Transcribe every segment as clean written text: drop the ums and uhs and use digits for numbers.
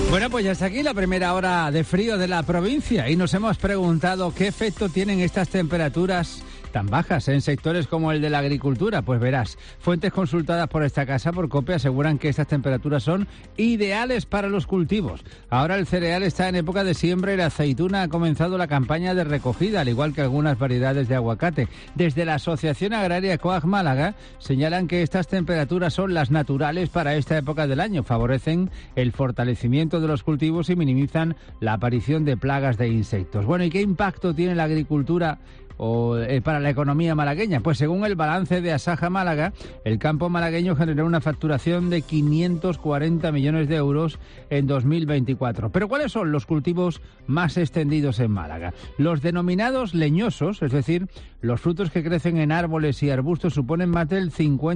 Bueno, pues ya está aquí la primera hora de frío de la provincia y nos hemos preguntado qué efecto tienen estas temperaturas tan bajas en sectores como el de la agricultura. Pues verás, fuentes consultadas por esta casa, por COPE, aseguran que estas temperaturas son ideales para los cultivos. Ahora el cereal está en época de siembra y la aceituna ha comenzado la campaña de recogida, al igual que algunas variedades de aguacate. Desde la Asociación Agraria COAG Málaga señalan que estas temperaturas son las naturales para esta época del año, favorecen el fortalecimiento de los cultivos y minimizan la aparición de plagas de insectos. Bueno, ¿y qué impacto tiene la agricultura para la economía malagueña? Pues según el balance de Asaja Málaga, el campo malagueño generó una facturación de 540 millones de euros en 2024. Pero ¿cuáles son los cultivos más extendidos en Málaga? Los denominados leñosos, es decir, los frutos que crecen en árboles y arbustos, suponen más del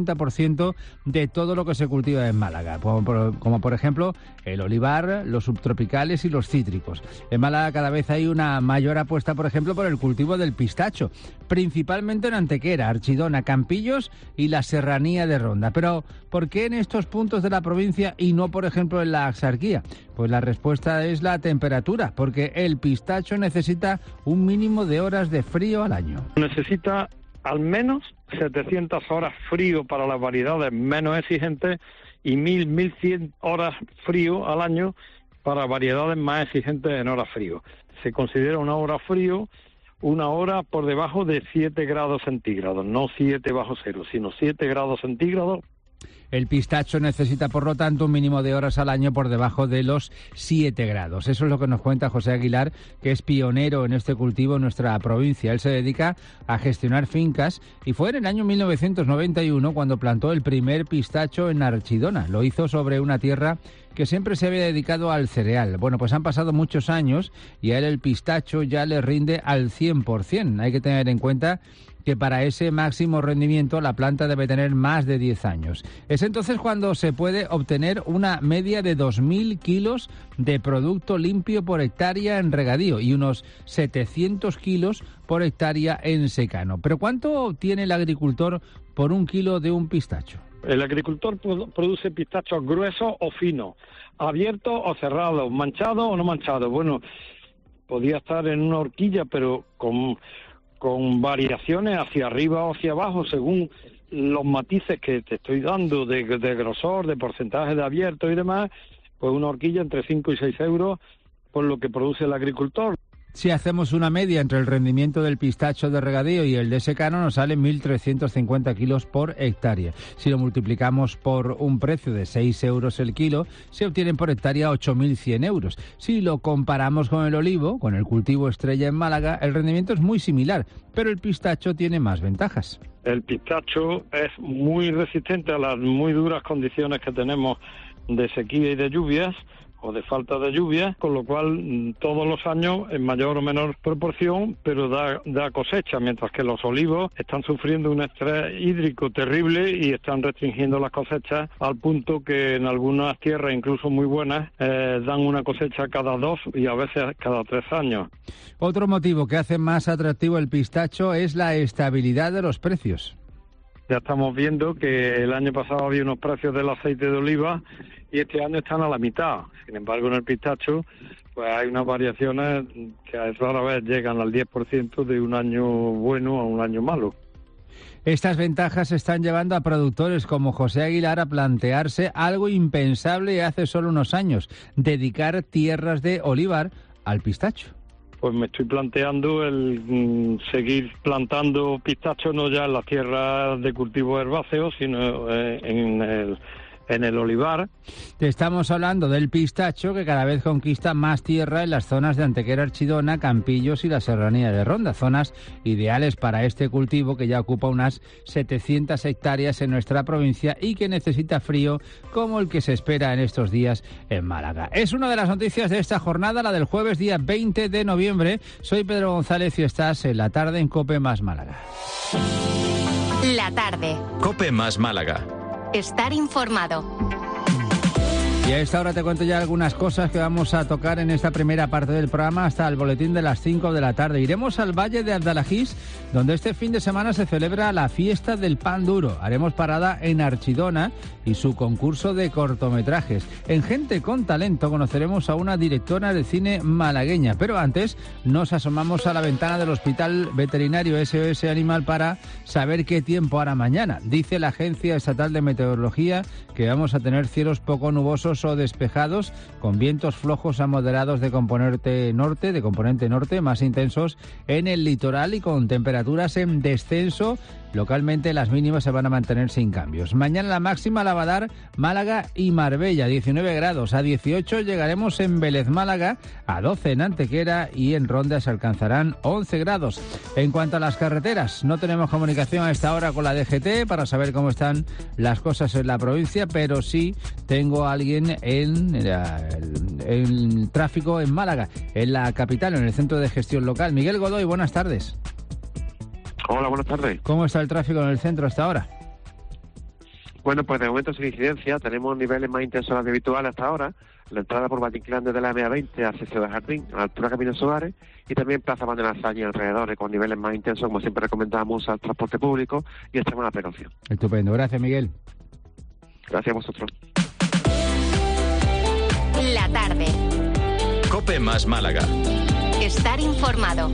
50% de todo lo que se cultiva en Málaga, como por ejemplo el olivar, los subtropicales y los cítricos. En Málaga cada vez hay una mayor apuesta, por ejemplo, por el cultivo del pistacho, principalmente en Antequera, Archidona, Campillos y la Serranía de Ronda. Pero ¿por qué en estos puntos de la provincia y no, por ejemplo, en la Axarquía? Pues la respuesta es la temperatura, porque el pistacho necesita un mínimo de horas de frío al año. Necesita al menos 700 horas frío para las variedades menos exigentes y 1.100 horas frío al año para variedades más exigentes en horas frío. Se considera una hora frío una hora por debajo de 7 grados centígrados, no 7 bajo cero, sino 7 grados centígrados. El pistacho necesita, por lo tanto, un mínimo de horas al año por debajo de los 7 grados. Eso es lo que nos cuenta José Aguilar, que es pionero en este cultivo en nuestra provincia. Él se dedica a gestionar fincas y fue en el año 1991 cuando plantó el primer pistacho en Archidona. Lo hizo sobre una tierra que siempre se había dedicado al cereal. Bueno, pues han pasado muchos años y a él el pistacho ya le rinde al 100%. Hay que tener en cuenta que para ese máximo rendimiento la planta debe tener más de 10 años. Es entonces cuando se puede obtener una media de 2.000 kilos de producto limpio por hectárea en regadío y unos 700 kilos por hectárea en secano. ¿Pero cuánto tiene el agricultor por un kilo de un pistacho? El agricultor produce pistachos gruesos o finos, abiertos o cerrados, manchados o no manchados. Bueno, podía estar en una horquilla, pero con variaciones hacia arriba o hacia abajo, según los matices que te estoy dando de grosor, de porcentaje de abierto y demás, pues una horquilla entre 5 y 6 euros por lo que produce el agricultor. Si hacemos una media entre el rendimiento del pistacho de regadío y el de secano, nos sale 1.350 kilos por hectárea. Si lo multiplicamos por un precio de 6 euros el kilo, se obtienen por hectárea 8.100 euros. Si lo comparamos con el olivo, con el cultivo estrella en Málaga, el rendimiento es muy similar, pero el pistacho tiene más ventajas. El pistacho es muy resistente a las muy duras condiciones que tenemos de sequía y de lluvias, o de falta de lluvia, con lo cual todos los años en mayor o menor proporción, pero da cosecha, mientras que los olivos están sufriendo un estrés hídrico terrible y están restringiendo las cosechas al punto que en algunas tierras, incluso muy buenas, dan una cosecha cada 2 y a veces cada 3 años. Otro motivo que hace más atractivo el pistacho es la estabilidad de los precios. Ya estamos viendo que el año pasado había unos precios del aceite de oliva y este año están a la mitad. Sin embargo, en el pistacho pues hay unas variaciones que rara vez llegan al 10% de un año bueno a un año malo. Estas ventajas están llevando a productores como José Aguilar a plantearse algo impensable hace solo unos años: dedicar tierras de olivar al pistacho. Pues me estoy planteando el seguir plantando pistachos, no ya en las tierras de cultivo herbáceo, sino en el olivar. Te estamos hablando del pistacho, que cada vez conquista más tierra en las zonas de Antequera, Archidona, Campillos y la Serranía de Ronda, zonas ideales para este cultivo que ya ocupa unas 700 hectáreas en nuestra provincia y que necesita frío como el que se espera en estos días en Málaga. Es una de las noticias de esta jornada, la del jueves día 20 de noviembre. Soy Pedro González y estás en La Tarde en COPE más Málaga. La Tarde. COPE más Málaga. Estar informado. Y a esta hora te cuento ya algunas cosas que vamos a tocar en esta primera parte del programa hasta el boletín de las 5 de la tarde. Iremos al Valle de Abdalajís, donde este fin de semana se celebra la fiesta del pan duro. Haremos parada en Archidona y su concurso de cortometrajes. En Gente con Talento conoceremos a una directora de cine malagueña, pero antes nos asomamos a la ventana del Hospital Veterinario SOS Animal para saber qué tiempo hará mañana. Dice la Agencia Estatal de Meteorología que vamos a tener cielos poco nubosos o despejados, con vientos flojos a moderados de componente norte, más intensos en el litoral y con temperaturas en descenso. Localmente las mínimas se van a mantener sin cambios. Mañana la máxima la va a dar Málaga y Marbella, 19 grados. A 18 llegaremos en Vélez Málaga, a 12 en Antequera y en Ronda se alcanzarán 11 grados. En cuanto a las carreteras, no tenemos comunicación a esta hora con la DGT para saber cómo están las cosas en la provincia, pero sí tengo a alguien en tráfico en Málaga, en la capital, en el centro de gestión local. Miguel Godoy, buenas tardes. Hola, buenas tardes. ¿Cómo está el tráfico en el centro hasta ahora? Bueno, pues de momento sin incidencia, tenemos niveles más intensos de lo habitual hasta ahora. La entrada por Batinclán desde la MA20 hacia Ciudad Jardín, a la altura de Camino Suárez, y también Plaza Van de la Salle y alrededores, con niveles más intensos, como siempre recomendamos, al transporte público y extrema precaución. Estupendo, gracias Miguel. Gracias a vosotros. La tarde. COPE más Málaga. Estar informado.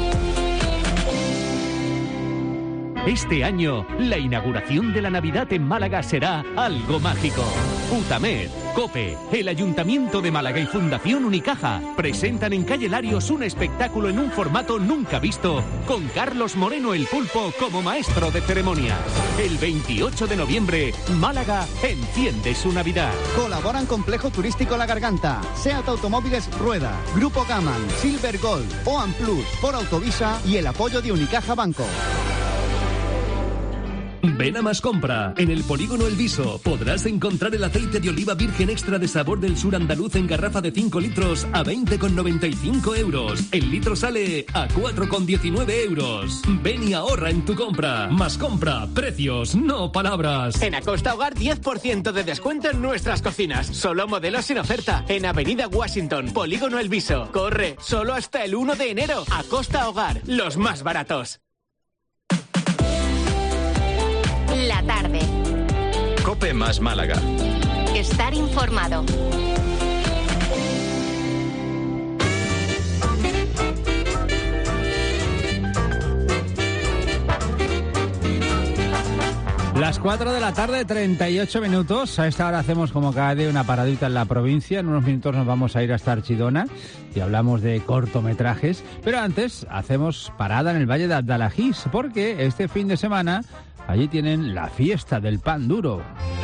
Este año, la inauguración de la Navidad en Málaga será algo mágico. UTAMED, COPE, el Ayuntamiento de Málaga y Fundación Unicaja presentan en Calle Larios un espectáculo en un formato nunca visto, con Carlos Moreno el Pulpo como maestro de ceremonias. El 28 de noviembre, Málaga enciende su Navidad. Colaboran Complejo Turístico La Garganta, SEAT Automóviles Rueda, Grupo Gaman, Silver Gold, OAN Plus, por Autovisa y el apoyo de Unicaja Banco. Ven a Más Compra. En el Polígono El Viso podrás encontrar el aceite de oliva virgen extra de Sabor del Sur andaluz en garrafa de 5 litros a 20,95 euros. El litro sale a 4,19 euros. Ven y ahorra en tu compra. Más Compra. Precios, no palabras. En Acosta Hogar, 10% de descuento en nuestras cocinas. Solo modelos sin oferta. En Avenida Washington, Polígono El Viso. Corre, solo hasta el 1 de enero. Acosta Hogar, los más baratos. La tarde. COPE más Málaga. Estar informado. Las 4 de la tarde, 38 minutos. A esta hora hacemos como cada día una paradita en la provincia. En unos minutos nos vamos a ir hasta Archidona y hablamos de cortometrajes. Pero antes hacemos parada en el Valle de Abdalajís, porque este fin de semana allí tienen la fiesta del pan duro.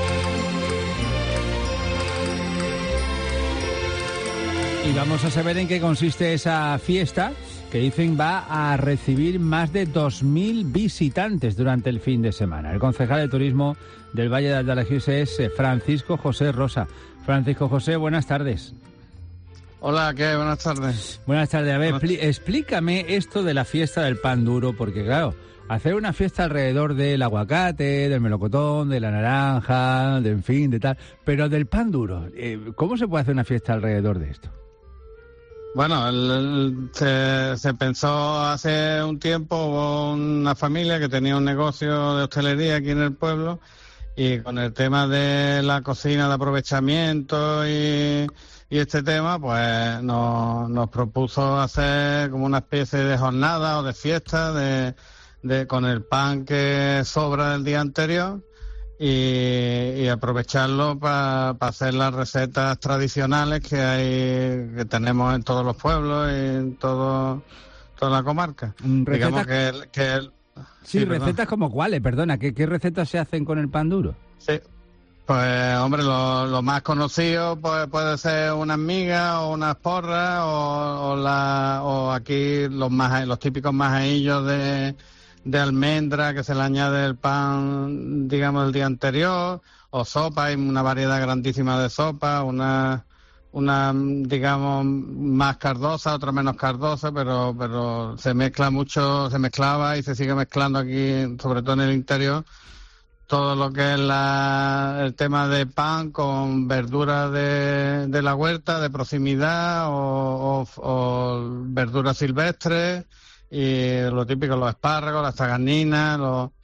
Y vamos a saber en qué consiste esa fiesta, que dicen va a recibir más de 2.000 visitantes durante el fin de semana. El concejal de turismo del Valle de Abdalajís es Francisco José Rosa. Francisco José, buenas tardes. Hola, ¿qué? Buenas tardes. Buenas tardes. A ver, explícame esto de la fiesta del pan duro, porque claro, hacer una fiesta alrededor del aguacate, del melocotón, de la naranja, de en fin, de tal, pero del pan duro, ¿cómo se puede hacer una fiesta alrededor de esto? Bueno, se pensó hace un tiempo una familia que tenía un negocio de hostelería aquí en el pueblo, y con el tema de la cocina de aprovechamiento y este tema, pues nos propuso hacer como una especie de jornada o de fiesta con el pan que sobra del día anterior y aprovecharlo para hacer las recetas tradicionales que tenemos en todos los pueblos y en toda la comarca. Digamos que sí, recetas como cuáles, perdona, ¿qué recetas se hacen con el pan duro? Sí, pues hombre, lo más conocido pues, puede ser unas migas o unas porras o aquí los típicos majaillos de almendra que se le añade el pan, digamos, el día anterior, o sopa, hay una variedad grandísima de sopa, una digamos más cardosa, otra menos cardosa, pero se mezclaba y se sigue mezclando aquí, sobre todo en el interior, todo lo que es el tema de pan con verduras de la huerta, de proximidad o verduras silvestres y lo típico, los espárragos, las taganinas,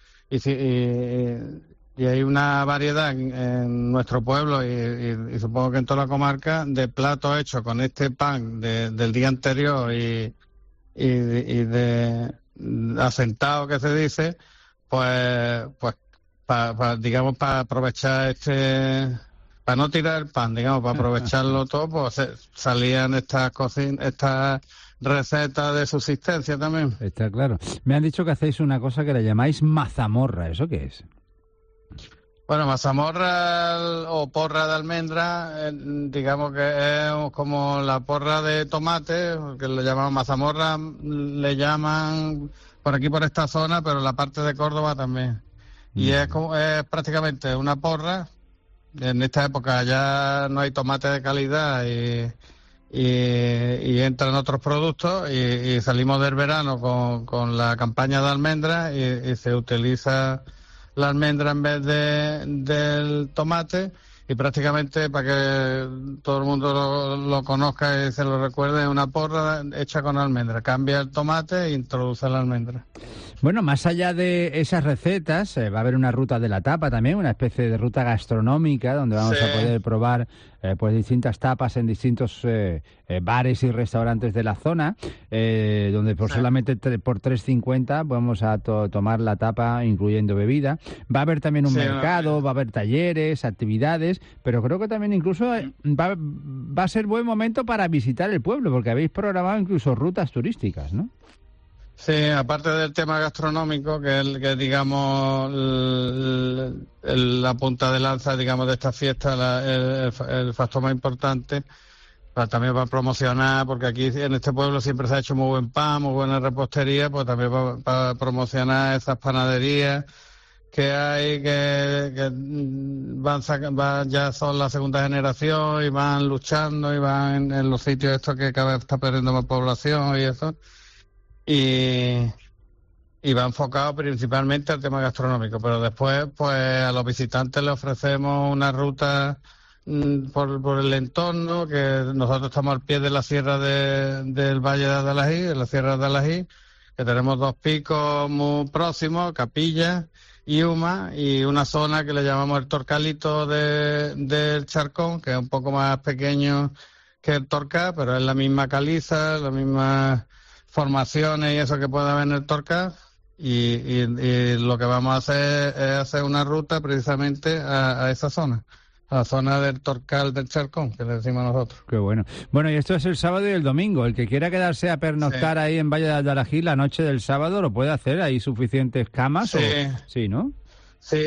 y hay una variedad en nuestro pueblo y supongo que en toda la comarca de platos hechos con este pan del día anterior y de asentado que se dice, pues digamos, para aprovechar para no tirar el pan, digamos, para aprovecharlo todo, pues salían estas recetas de subsistencia también. Está claro. Me han dicho que hacéis una cosa que la llamáis mazamorra. ¿Eso qué es? Bueno, mazamorra o porra de almendra, digamos que es como la porra de tomate, que le llamamos mazamorra, le llaman por aquí, por esta zona, pero en la parte de Córdoba también. Y es prácticamente una porra. En esta época ya no hay tomate de calidad y entran otros productos y salimos del verano con la campaña de almendras y se utiliza la almendra en vez del tomate y prácticamente, para que todo el mundo lo conozca y se lo recuerde, es una porra hecha con almendra. Cambia el tomate e introduce la almendra. Bueno, más allá de esas recetas, va a haber una ruta de la tapa también, una especie de ruta gastronómica donde vamos a poder probar pues distintas tapas en distintos bares y restaurantes de la zona, donde por solamente por 3,50 vamos a tomar la tapa incluyendo bebida. Va a haber también un mercado, va a haber talleres, actividades, pero creo que también incluso va a ser buen momento para visitar el pueblo, porque habéis programado incluso rutas turísticas, ¿no? Sí, aparte del tema gastronómico, que es digamos, la punta de lanza, digamos, de esta fiesta, el factor más importante, también va a promocionar, porque aquí en este pueblo siempre se ha hecho muy buen pan, muy buena repostería, pues también para promocionar esas panaderías que hay, que ya son la segunda generación y van luchando y van en los sitios estos que cada vez está perdiendo más población y eso. Y va enfocado principalmente al tema gastronómico, pero después pues a los visitantes les ofrecemos una ruta por el entorno, que nosotros estamos al pie de la sierra del Valle de Adalají, de la Sierra de Adalají, que tenemos 2 picos muy próximos, Capilla y Uma, y una zona que le llamamos el Torcalito del Charcón, que es un poco más pequeño que el Torcal, pero es la misma caliza, la misma formaciones y eso que puede haber en el Torcal, y lo que vamos a hacer es hacer una ruta precisamente a esa zona, a la zona del Torcal del Charcón, que le decimos nosotros. Qué bueno. Bueno, y esto es el sábado y el domingo. El que quiera quedarse a pernoctar ahí en Valle de Adalají la noche del sábado lo puede hacer. ¿Hay suficientes camas? Sí, ¿no? Sí,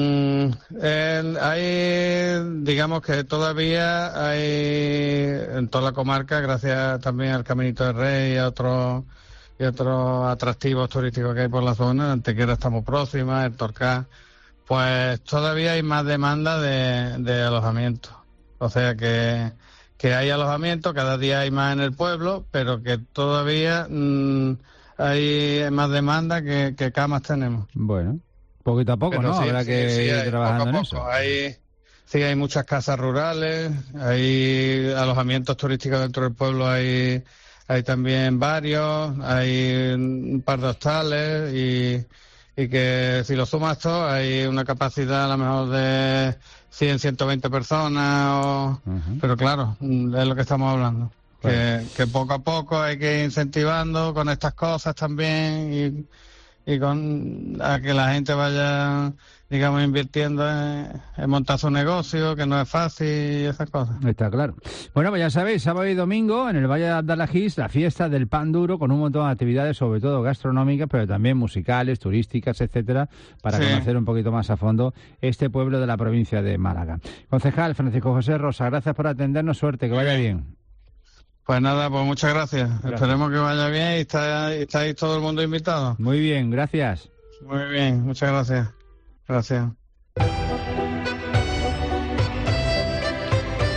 hay, digamos que todavía hay en toda la comarca, gracias también al Caminito del Rey y a otros atractivos turísticos que hay por la zona. Antequera estamos próximas, el Torcal, pues todavía hay más demanda de alojamiento. O sea que hay alojamiento, cada día hay más en el pueblo, pero que todavía hay más demanda que camas tenemos. Bueno. Poquito a poco, pero ¿no? Habrá que ir trabajando en eso. Hay muchas casas rurales, hay alojamientos turísticos dentro del pueblo, hay también varios, hay un par de hostales y que si lo sumas todo hay una capacidad a lo mejor de 100, 120 personas, pero claro, es lo que estamos hablando. Claro. Que poco a poco hay que ir incentivando con estas cosas también y a que la gente vaya, digamos, invirtiendo en montar su negocio, que no es fácil y esas cosas. Está claro. Bueno, pues ya sabéis, sábado y domingo en el Valle de Adalají, la fiesta del pan duro, con un montón de actividades, sobre todo gastronómicas, pero también musicales, turísticas, etcétera, para conocer un poquito más a fondo este pueblo de la provincia de Málaga. Concejal Francisco José Rosa, gracias por atendernos, suerte, que vaya bien. Pues nada, pues muchas gracias. Esperemos que vaya bien y estáis todo el mundo invitado. Muy bien, gracias. Muy bien, muchas gracias. Gracias.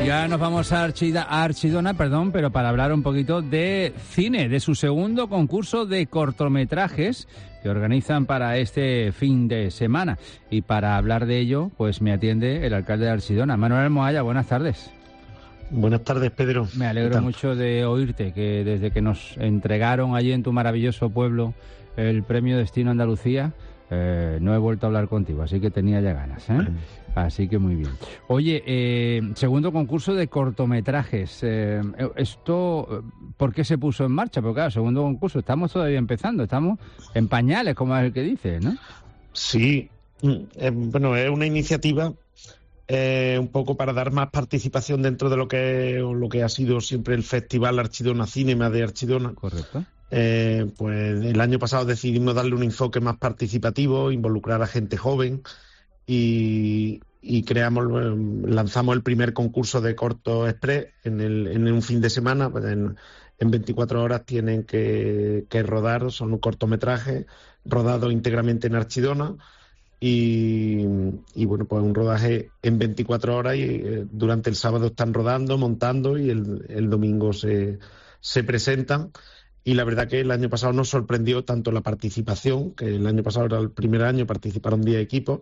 Ya nos vamos a Archidona, pero para hablar un poquito de cine, de su segundo concurso de cortometrajes que organizan para este fin de semana. Y para hablar de ello, pues me atiende el alcalde de Archidona, Manuel Almohalla. Buenas tardes. Buenas tardes, Pedro. Me alegro mucho de oírte, que desde que nos entregaron allí en tu maravilloso pueblo el premio Destino Andalucía, no he vuelto a hablar contigo, así que tenía ya ganas, ¿eh? Así que muy bien. Oye, segundo concurso de cortometrajes. ¿Esto por qué se puso en marcha? Porque claro, segundo concurso, estamos todavía empezando, estamos en pañales, como es el que dice, ¿no? Sí, bueno, es una iniciativa un poco para dar más participación dentro de lo que ha sido siempre el Festival Archidona Cinema de Archidona. Correcto. Pues el año pasado decidimos darle un enfoque más participativo, involucrar a gente joven y lanzamos el primer concurso de corto express en un fin de semana. Pues en 24 horas tienen que rodar, son un cortometraje rodado íntegramente en Archidona y bueno, pues un rodaje en 24 horas y durante el sábado están rodando, montando y el domingo se presentan. Y la verdad que el año pasado nos sorprendió tanto la participación, que el año pasado era el primer año, participaron 10 equipos,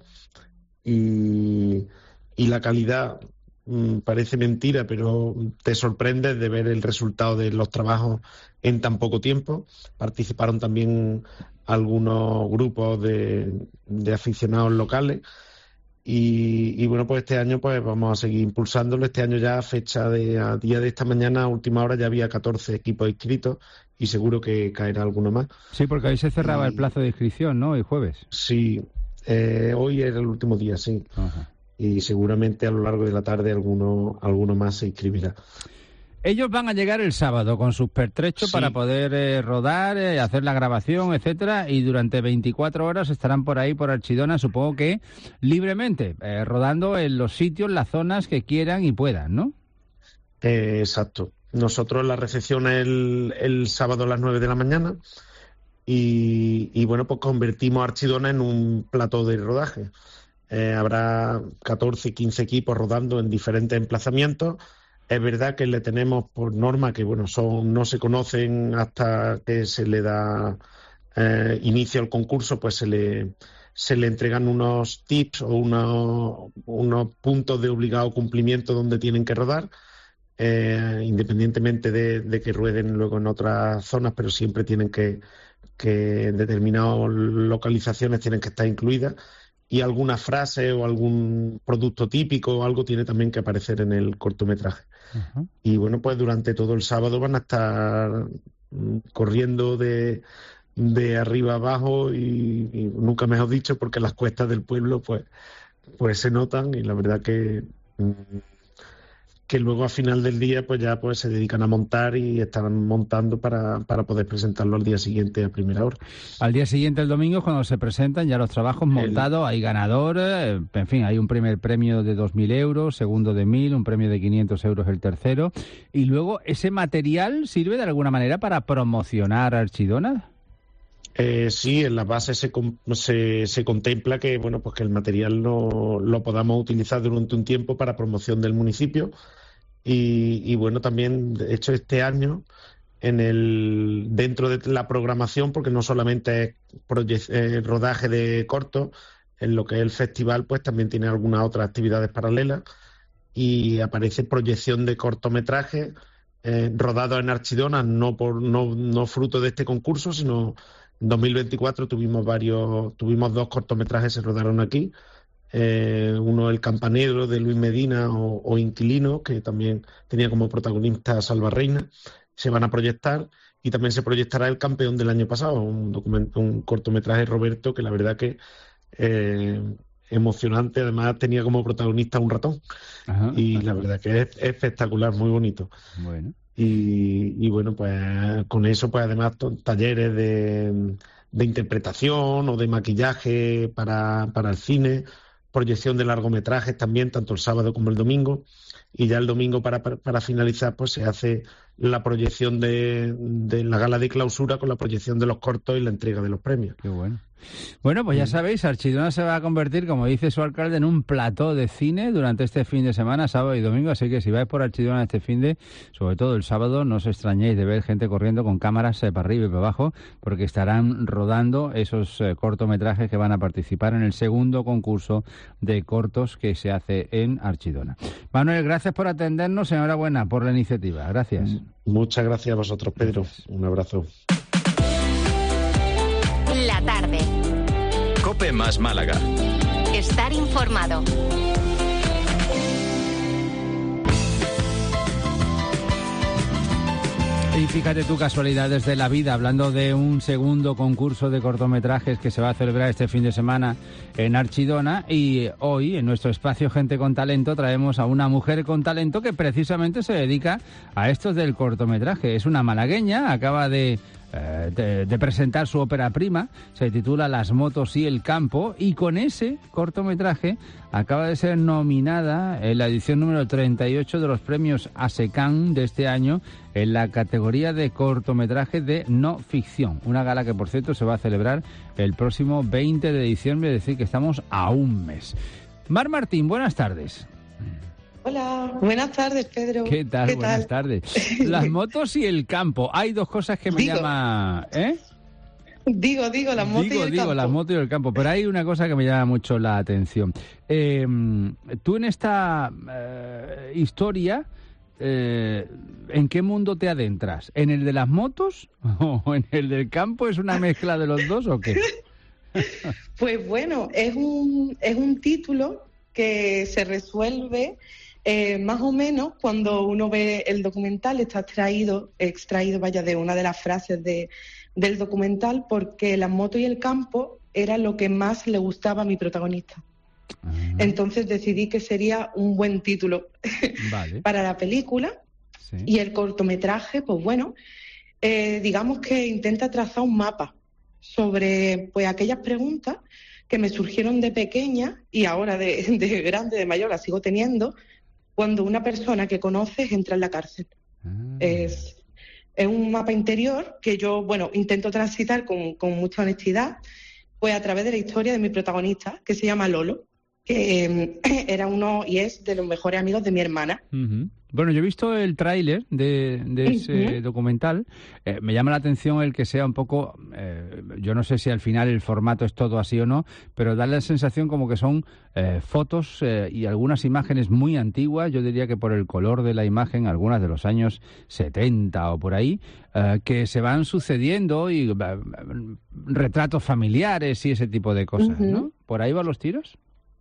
y la calidad, parece mentira, pero te sorprende de ver el resultado de los trabajos en tan poco tiempo. Participaron también algunos grupos de aficionados locales. Y bueno, pues este año pues vamos a seguir impulsándolo. Este año ya a día de esta mañana, a última hora, ya había 14 equipos inscritos y seguro que caerá alguno más. Sí, porque ahí se cerraba el plazo de inscripción, ¿no? El jueves. Sí, hoy era el último día, sí. Ajá. Y seguramente a lo largo de la tarde alguno más se inscribirá. Ellos van a llegar el sábado con sus pertrechos para poder rodar, hacer la grabación, etcétera, y durante 24 horas estarán por ahí, por Archidona, supongo que libremente, rodando en los sitios, las zonas que quieran y puedan, ¿no? Exacto. Nosotros la recepción es el sábado a las 9 de la mañana y bueno, pues convertimos Archidona en un plató de rodaje. Habrá 14, 15 equipos rodando en diferentes emplazamientos. Es verdad que le tenemos por norma que bueno no se conocen hasta que se le da inicio al concurso, pues se le entregan unos tips o unos puntos de obligado cumplimiento donde tienen que rodar, independientemente de que rueden luego en otras zonas, pero siempre tienen que en determinadas localizaciones tienen que estar incluidas. Y alguna frase o algún producto típico o algo tiene también que aparecer en el cortometraje. Uh-huh. Y bueno, pues durante todo el sábado van a estar corriendo de arriba a abajo y nunca mejor dicho, porque las cuestas del pueblo pues se notan y la verdad que luego a final del día pues ya pues se dedican a montar y están montando para poder presentarlo al día siguiente a primera hora. Al día siguiente, el domingo, cuando se presentan ya los trabajos montados, hay ganador, en fin, hay un primer premio de 2.000 euros, segundo de 1.000, un premio de 500 euros el tercero, y luego ese material sirve de alguna manera para promocionar Archidona. Sí, en la base se contempla que bueno pues que el material lo podamos utilizar durante un tiempo para promoción del municipio y bueno, también de hecho este año dentro de la programación, porque no solamente es rodaje de cortos, en lo que es el festival pues también tiene algunas otras actividades paralelas y aparece proyección de cortometrajes rodados en Archidona, no fruto de este concurso, sino en 2024 tuvimos 2 cortometrajes que se rodaron aquí. Uno, El Campanero, de Luis Medina, o Inquilino, que también tenía como protagonista a Salva Reina. Se van a proyectar y también se proyectará El Campeón del año pasado, un cortometraje de Roberto que la verdad que emocionante. Además tenía como protagonista un ratón. Ajá, y la verdad que es espectacular, muy bonito. Bueno. Y bueno, pues con eso, pues además talleres de interpretación o de maquillaje para el cine, proyección de largometrajes también, tanto el sábado como el domingo, y ya el domingo para finalizar, pues se hace la proyección de la gala de clausura con la proyección de los cortos y la entrega de los premios. Qué bueno. Bueno, pues ya sabéis, Archidona se va a convertir, como dice su alcalde, en un plató de cine durante este fin de semana, sábado y domingo, así que si vais por Archidona este fin de, sobre todo el sábado, no os extrañéis de ver gente corriendo con cámaras para arriba y para abajo, porque estarán rodando esos cortometrajes que van a participar en el segundo concurso de cortos que se hace en Archidona. Manuel, gracias por atendernos, enhorabuena por la iniciativa, gracias. Muchas gracias a vosotros, Pedro, un abrazo. La tarde. COPE más Málaga. Estar informado. Y fíjate tú, casualidades de la vida, hablando de un segundo concurso de cortometrajes que se va a celebrar este fin de semana en Archidona, y hoy en nuestro espacio Gente con Talento traemos a una mujer con talento que precisamente se dedica a esto del cortometraje. Es una malagueña, acaba de presentar su ópera prima, se titula Las motos y el campo, y con ese cortometraje acaba de ser nominada en la edición número 38 de los premios ASECAN de este año en la categoría de cortometraje de no ficción, una gala que por cierto se va a celebrar el próximo 20 de diciembre, es decir que estamos a un mes. Mar Martín, buenas tardes. Hola, buenas tardes, Pedro. ¿Qué tal? Buenas tardes. Las motos y el campo. Hay dos cosas que me llama... Digo, las motos y el campo. Las motos y el campo. Pero hay una cosa que me llama mucho la atención. Tú en esta historia, ¿en qué mundo te adentras? ¿En el de las motos o en el del campo? ¿Es una mezcla de los dos o qué? Pues bueno, es un título que se resuelve... más o menos cuando uno ve el documental, está extraído de una de las frases del documental, porque las motos y el campo era lo que más le gustaba a mi protagonista. Entonces decidí que sería un buen título para la película. Sí. Y el cortometraje, pues bueno, digamos que intenta trazar un mapa sobre pues aquellas preguntas que me surgieron de pequeña y ahora de grande, de mayor, las sigo teniendo, cuando una persona que conoces entra en la cárcel. Es un mapa interior que yo, bueno, intento transitar con mucha honestidad, pues a través de la historia de mi protagonista, que se llama Lolo, que era uno y es de los mejores amigos de mi hermana. Uh-huh. Bueno, yo he visto el tráiler de ese documental. Me llama la atención el que sea un poco... yo no sé si al final el formato es todo así o no, pero da la sensación como que son fotos y algunas imágenes muy antiguas. Yo diría que por el color de la imagen, algunas de los años 70 o por ahí, que se van sucediendo y retratos familiares y ese tipo de cosas, ¿no? ¿Por ahí van los tiros?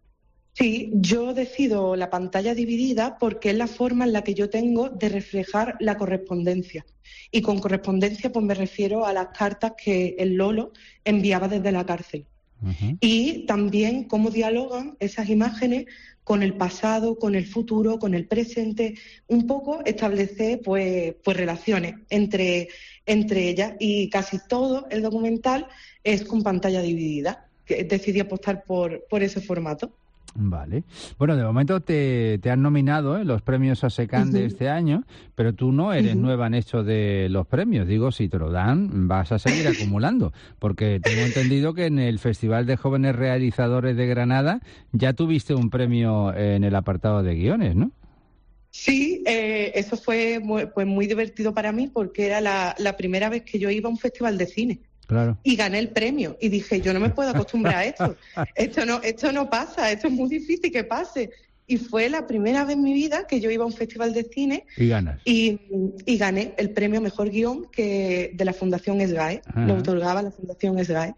Sí, yo decido la pantalla dividida porque es la forma en la que yo tengo de reflejar la correspondencia. Y con correspondencia pues me refiero a las cartas que el Lolo enviaba desde la cárcel. Uh-huh. Y también cómo dialogan esas imágenes con el pasado, con el futuro, con el presente. Un poco establecer pues relaciones entre ellas. Y casi todo el documental es con pantalla dividida. Decidí apostar por ese formato. Vale. Bueno, de momento te han nominado los premios ASECAN de este año, pero tú no eres nueva en esto de los premios. Digo, si te lo dan, vas a seguir acumulando, porque tengo entendido que en el Festival de Jóvenes Realizadores de Granada ya tuviste un premio en el apartado de guiones, ¿no? Sí, eso fue muy divertido para mí porque era la primera vez que yo iba a un festival de cine. Claro. Y gané el premio y dije, yo no me puedo acostumbrar a esto. Esto no pasa, esto es muy difícil que pase. Y fue la primera vez en mi vida que yo iba a un festival de cine y ganas. Y gané el premio Mejor Guión que de la Fundación SGAE. Lo otorgaba la Fundación SGAE.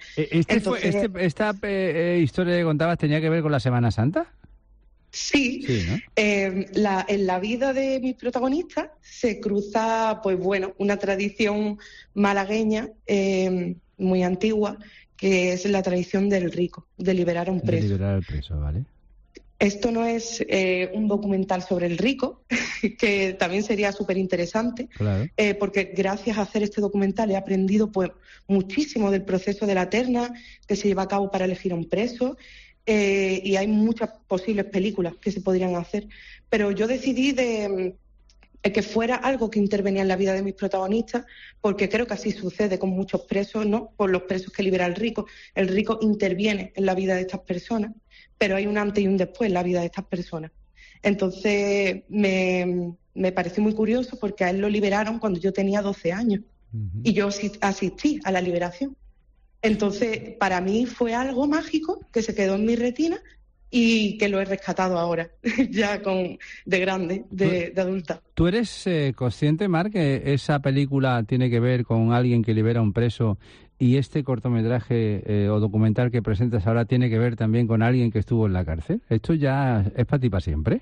¿Esta historia que contabas tenía que ver con la Semana Santa? Sí, ¿no? En la vida de mis protagonistas se cruza, pues bueno, una tradición malagueña muy antigua, que es la tradición del rico, de liberar a un preso. De liberar al preso, ¿vale? Esto no es un documental sobre el rico, que también sería súper interesante, claro. Porque gracias a hacer este documental he aprendido pues muchísimo del proceso de la terna que se lleva a cabo para elegir a un preso. Y hay muchas posibles películas que se podrían hacer, pero yo decidí de que fuera algo que intervenía en la vida de mis protagonistas, porque creo que así sucede con muchos presos, ¿no? Por los presos que libera el rico. El rico interviene en la vida de estas personas, pero hay un antes y un después en la vida de estas personas. Entonces me pareció muy curioso porque a él lo liberaron cuando yo tenía 12 años y yo asistí a la liberación. Entonces, para mí fue algo mágico que se quedó en mi retina y que lo he rescatado ahora, ya de grande, de adulta. ¿Tú eres consciente, Mar, que esa película tiene que ver con alguien que libera a un preso y este cortometraje o documental que presentas ahora tiene que ver también con alguien que estuvo en la cárcel? ¿Esto ya es para ti para siempre?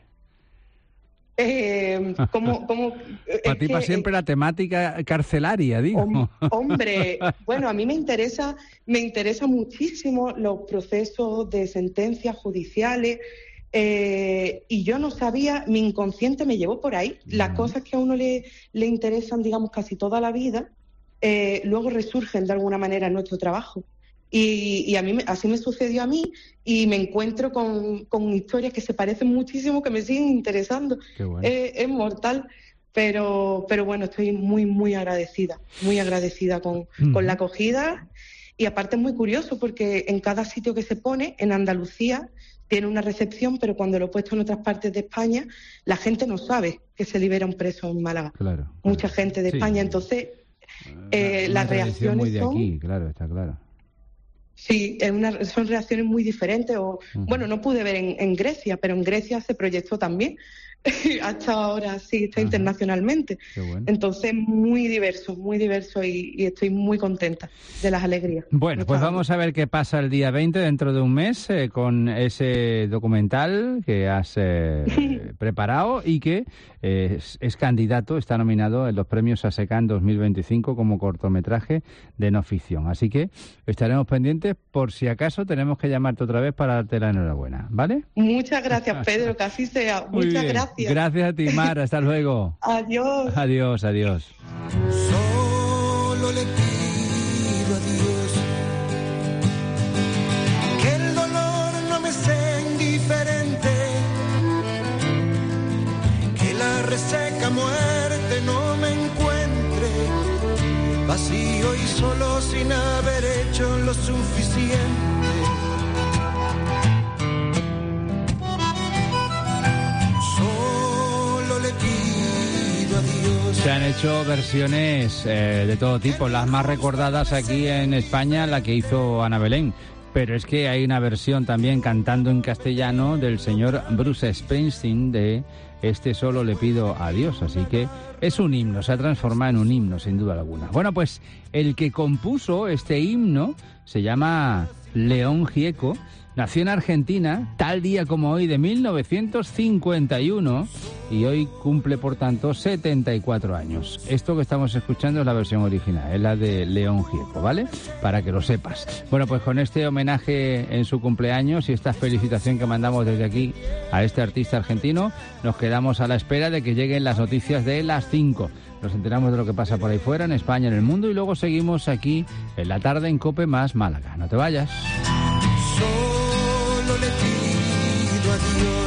Para ti para siempre la temática carcelaria, digo. Hombre, bueno, a mí me interesa muchísimo los procesos de sentencias judiciales y yo no sabía, mi inconsciente me llevó por ahí. Las cosas que a uno le interesan, digamos, casi toda la vida, luego resurgen de alguna manera en nuestro trabajo. Y a mí así me sucedió a mí y me encuentro con historias que se parecen muchísimo, que me siguen interesando. Qué bueno. Es mortal, pero bueno, estoy muy agradecida con la acogida. Y aparte es muy curioso porque en cada sitio que se pone, en Andalucía, tiene una recepción, pero cuando lo he puesto en otras partes de España, la gente no sabe que se libera un preso en Málaga. Claro. Mucha gente de España, entonces las reacciones muy de son... aquí, claro, está claro. Sí, son reacciones muy diferentes. Bueno, no pude ver en Grecia, pero en Grecia se proyectó también. Hasta ahora sí está internacionalmente. Bueno. Entonces, muy diverso y estoy muy contenta de las alegrías. Bueno, pues vamos a ver qué pasa el día 20, dentro de un mes, con ese documental que has preparado y que es candidato, está nominado en los premios ASECAN 2025 como cortometraje de no ficción. Así que estaremos pendientes por si acaso tenemos que llamarte otra vez para darte la enhorabuena, ¿vale? Muchas gracias, Pedro, que así sea. Muchas gracias. Gracias a ti, Mar. Hasta luego. Adiós. Adiós. Solo le pido a Dios que el dolor no me sea indiferente, que la reseca muerte no me encuentre vacío y solo sin haber hecho lo suficiente. Se han hecho versiones de todo tipo, las más recordadas aquí en España, la que hizo Ana Belén. Pero es que hay una versión también cantando en castellano del señor Bruce Springsteen de Este solo le pido a Dios. Así que es un himno, se ha transformado en un himno sin duda alguna. Bueno, pues el que compuso este himno se llama León Gieco. Nació en Argentina, tal día como hoy de 1951, y hoy cumple, por tanto, 74 años. Esto que estamos escuchando es la versión original, es la de León Gieco, ¿vale? Para que lo sepas. Bueno, pues con este homenaje en su cumpleaños y esta felicitación que mandamos desde aquí a este artista argentino, nos quedamos a la espera de que lleguen las noticias de las 5. Nos enteramos de lo que pasa por ahí fuera, en España, en el mundo, y luego seguimos aquí en la tarde en COPE más Málaga. No te vayas. Solo le pido a Dios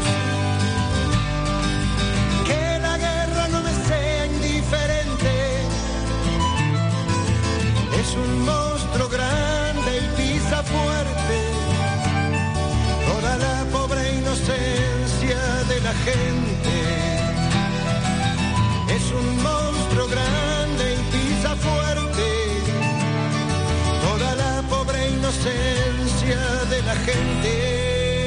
que la guerra no me sea indiferente. Es un monstruo grande y pisa fuerte toda la pobre inocencia de la gente. Es un monstruo grande y pisa fuerte toda la pobre inocencia de la gente.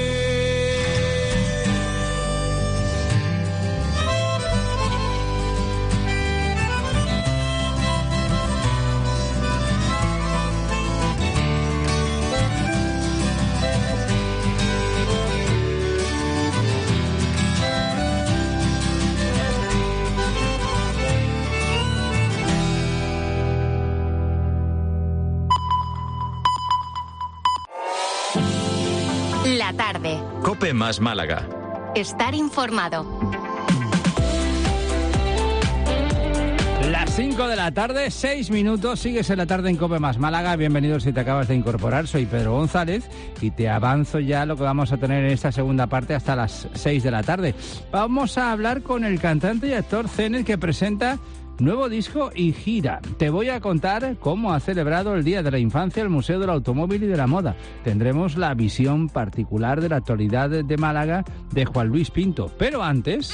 La tarde. COPE más Málaga. Estar informado. Las 5 de la tarde, 6 minutos, sigues en la tarde en COPE más Málaga. Bienvenidos si te acabas de incorporar, soy Pedro González y te avanzo ya lo que vamos a tener en esta segunda parte hasta las 6 de la tarde. Vamos a hablar con el cantante y actor Zenet, que presenta nuevo disco y gira. Te voy a contar cómo ha celebrado el Día de la Infancia el Museo del Automóvil y de la Moda. Tendremos la visión particular de la actualidad de Málaga de Juan Luis Pinto. Pero antes...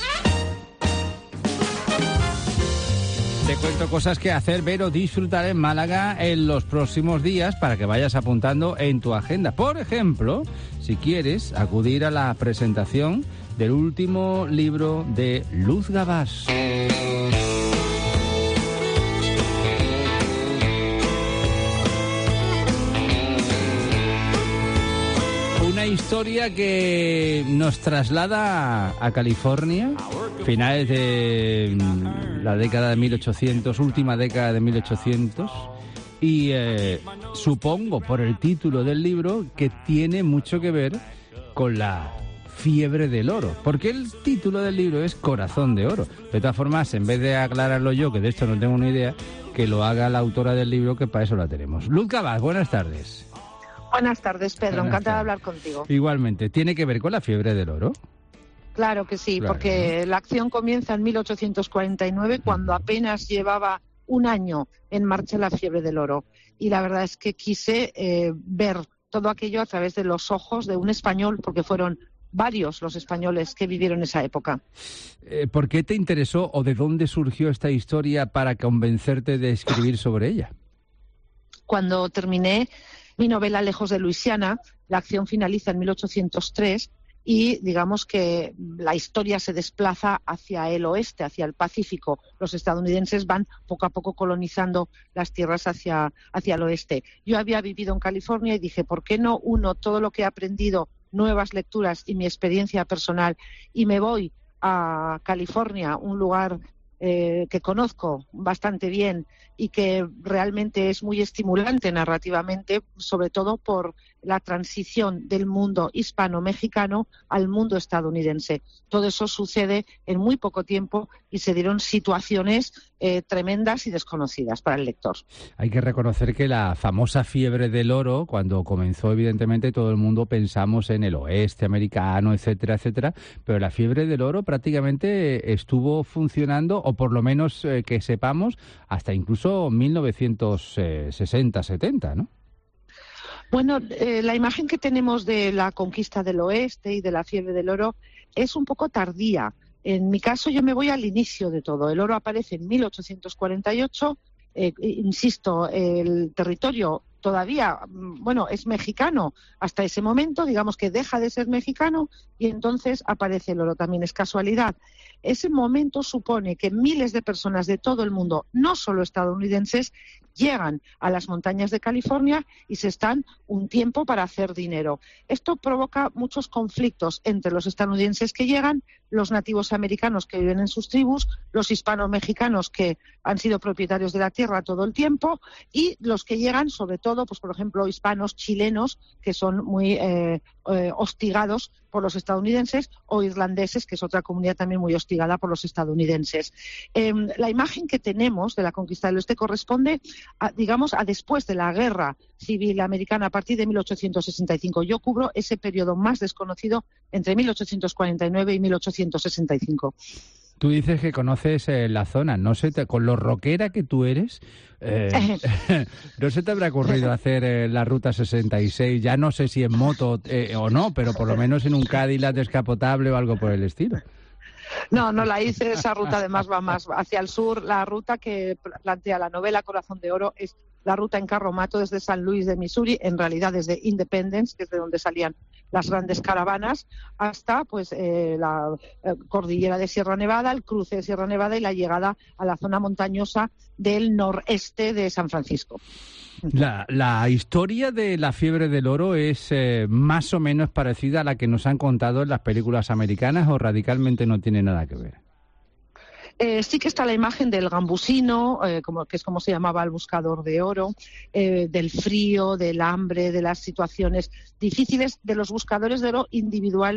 te cuento cosas que hacer, ver o disfrutar en Málaga en los próximos días para que vayas apuntando en tu agenda. Por ejemplo, si quieres acudir a la presentación del último libro de Luz Gabás. Una historia que nos traslada a California, finales de la década de 1800, última década de 1800, y supongo por el título del libro que tiene mucho que ver con la fiebre del oro, porque el título del libro es Corazón de Oro. De todas formas, en vez de aclararlo yo, que de esto no tengo ni idea, que lo haga la autora del libro, que para eso la tenemos. Luz Gabás, buenas tardes. Buenas tardes, Pedro. Encantada de hablar contigo. Igualmente. ¿Tiene que ver con la fiebre del oro? Claro que sí, claro, porque ¿no? La acción comienza en 1849, cuando apenas llevaba un año en marcha la fiebre del oro. Y la verdad es que quise ver todo aquello a través de los ojos de un español, porque fueron varios los españoles que vivieron esa época. ¿Por qué te interesó o de dónde surgió esta historia para convencerte de escribir sobre ella? Cuando terminé mi novela Lejos de Luisiana, la acción finaliza en 1803 y digamos que la historia se desplaza hacia el oeste, hacia el Pacífico. Los estadounidenses van poco a poco colonizando las tierras hacia el oeste. Yo había vivido en California y dije, ¿por qué no uno todo lo que he aprendido, nuevas lecturas y mi experiencia personal, y me voy a California, un lugar que conozco bastante bien y que realmente es muy estimulante narrativamente, sobre todo por la transición del mundo hispano-mexicano al mundo estadounidense. Todo eso sucede en muy poco tiempo y se dieron situaciones tremendas y desconocidas para el lector. Hay que reconocer que la famosa fiebre del oro, cuando comenzó, evidentemente todo el mundo pensamos en el oeste americano, etcétera, etcétera, pero la fiebre del oro prácticamente estuvo funcionando, o por lo menos que sepamos, hasta incluso 1960-70, ¿no? Bueno, la imagen que tenemos de la conquista del oeste y de la fiebre del oro es un poco tardía. En mi caso, yo me voy al inicio de todo. El oro aparece en 1848. Insisto, el territorio todavía, bueno, es mexicano hasta ese momento, digamos que deja de ser mexicano y entonces aparece el oro. También es casualidad. Ese momento supone que miles de personas de todo el mundo, no solo estadounidenses, llegan a las montañas de California y se están un tiempo para hacer dinero. Esto provoca muchos conflictos entre los estadounidenses que llegan, los nativos americanos que viven en sus tribus, los hispanos-mexicanos que han sido propietarios de la tierra todo el tiempo y los que llegan, sobre todo, pues por ejemplo, hispanos chilenos que son muy hostigados por los estadounidenses, o irlandeses, que es otra comunidad también muy hostigada por los estadounidenses. La imagen que tenemos de la conquista del oeste corresponde a después de la Guerra Civil Americana, a partir de 1865. Yo cubro ese periodo más desconocido entre 1849 y 1865. Tú dices que conoces la zona, no sé, con lo rockera que tú eres, ¿no se te habrá ocurrido hacer la Ruta 66? Ya no sé si en moto o no, pero por lo menos en un Cadillac descapotable o algo por el estilo. No la hice, esa ruta además va más hacia el sur. La ruta que plantea la novela Corazón de Oro es la ruta en carromato desde San Luis de Missouri, en realidad desde Independence, que es de donde salían las grandes caravanas, hasta pues la cordillera de Sierra Nevada, el cruce de Sierra Nevada y la llegada a la zona montañosa del noreste de San Francisco. La historia de la fiebre del oro es más o menos parecida a la que nos han contado en las películas americanas, o radicalmente no tiene nada que ver. Sí que está la imagen del gambusino, que es como se llamaba el buscador de oro, del frío, del hambre, de las situaciones difíciles, de los buscadores de oro individuales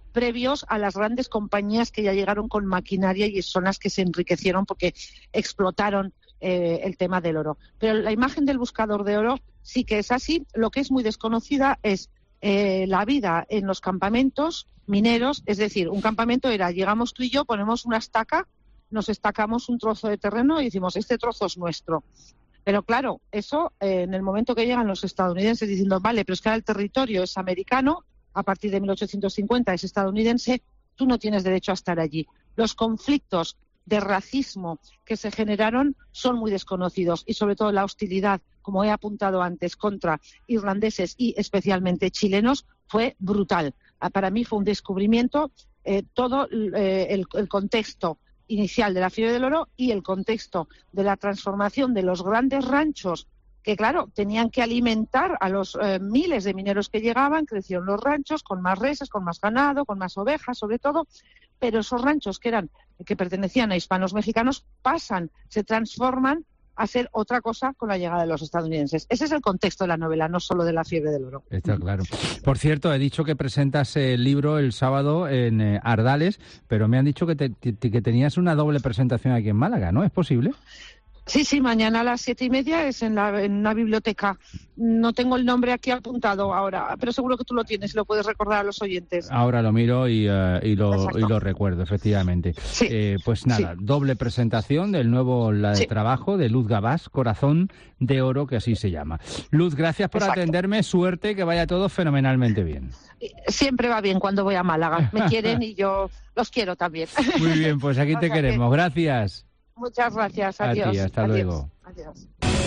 previos a las grandes compañías que ya llegaron con maquinaria y son las que se enriquecieron porque explotaron el tema del oro. Pero la imagen del buscador de oro sí que es así. Lo que es muy desconocida es la vida en los campamentos mineros. Es decir, un campamento era, llegamos tú y yo, ponemos una estaca, nos estacamos un trozo de terreno y decimos, este trozo es nuestro. Pero claro, eso en el momento que llegan los estadounidenses diciendo, vale, pero es que ahora el territorio es americano, a partir de 1850 es estadounidense, tú no tienes derecho a estar allí. Los conflictos de racismo que se generaron son muy desconocidos y sobre todo la hostilidad, como he apuntado antes, contra irlandeses y especialmente chilenos fue brutal. Para mí fue un descubrimiento todo el contexto inicial de la fiebre del oro y el contexto de la transformación de los grandes ranchos que, claro, tenían que alimentar a los miles de mineros que llegaban. Crecieron los ranchos con más reses, con más ganado, con más ovejas, sobre todo, pero esos ranchos que pertenecían a hispanos mexicanos se transforman a ser otra cosa con la llegada de los estadounidenses. Ese es el contexto de la novela, no solo de la fiebre del oro. Está claro. Por cierto, he dicho que presentas el libro el sábado en Ardales, pero me han dicho que tenías una doble presentación aquí en Málaga, ¿no? ¿Es posible? Sí, mañana a las 7:30 es en una biblioteca. No tengo el nombre aquí apuntado ahora, pero seguro que tú lo tienes y lo puedes recordar a los oyentes. Ahora lo miro y lo recuerdo, efectivamente. Sí. Pues nada, doble presentación del nuevo trabajo de Luz Gabás, Corazón de Oro, que así se llama. Luz, gracias por atenderme, suerte, que vaya todo fenomenalmente bien. Siempre va bien cuando voy a Málaga. Me quieren y yo los quiero también. Muy bien, pues aquí te queremos. Gracias. Muchas gracias. Adiós. A ti, hasta luego. Adiós.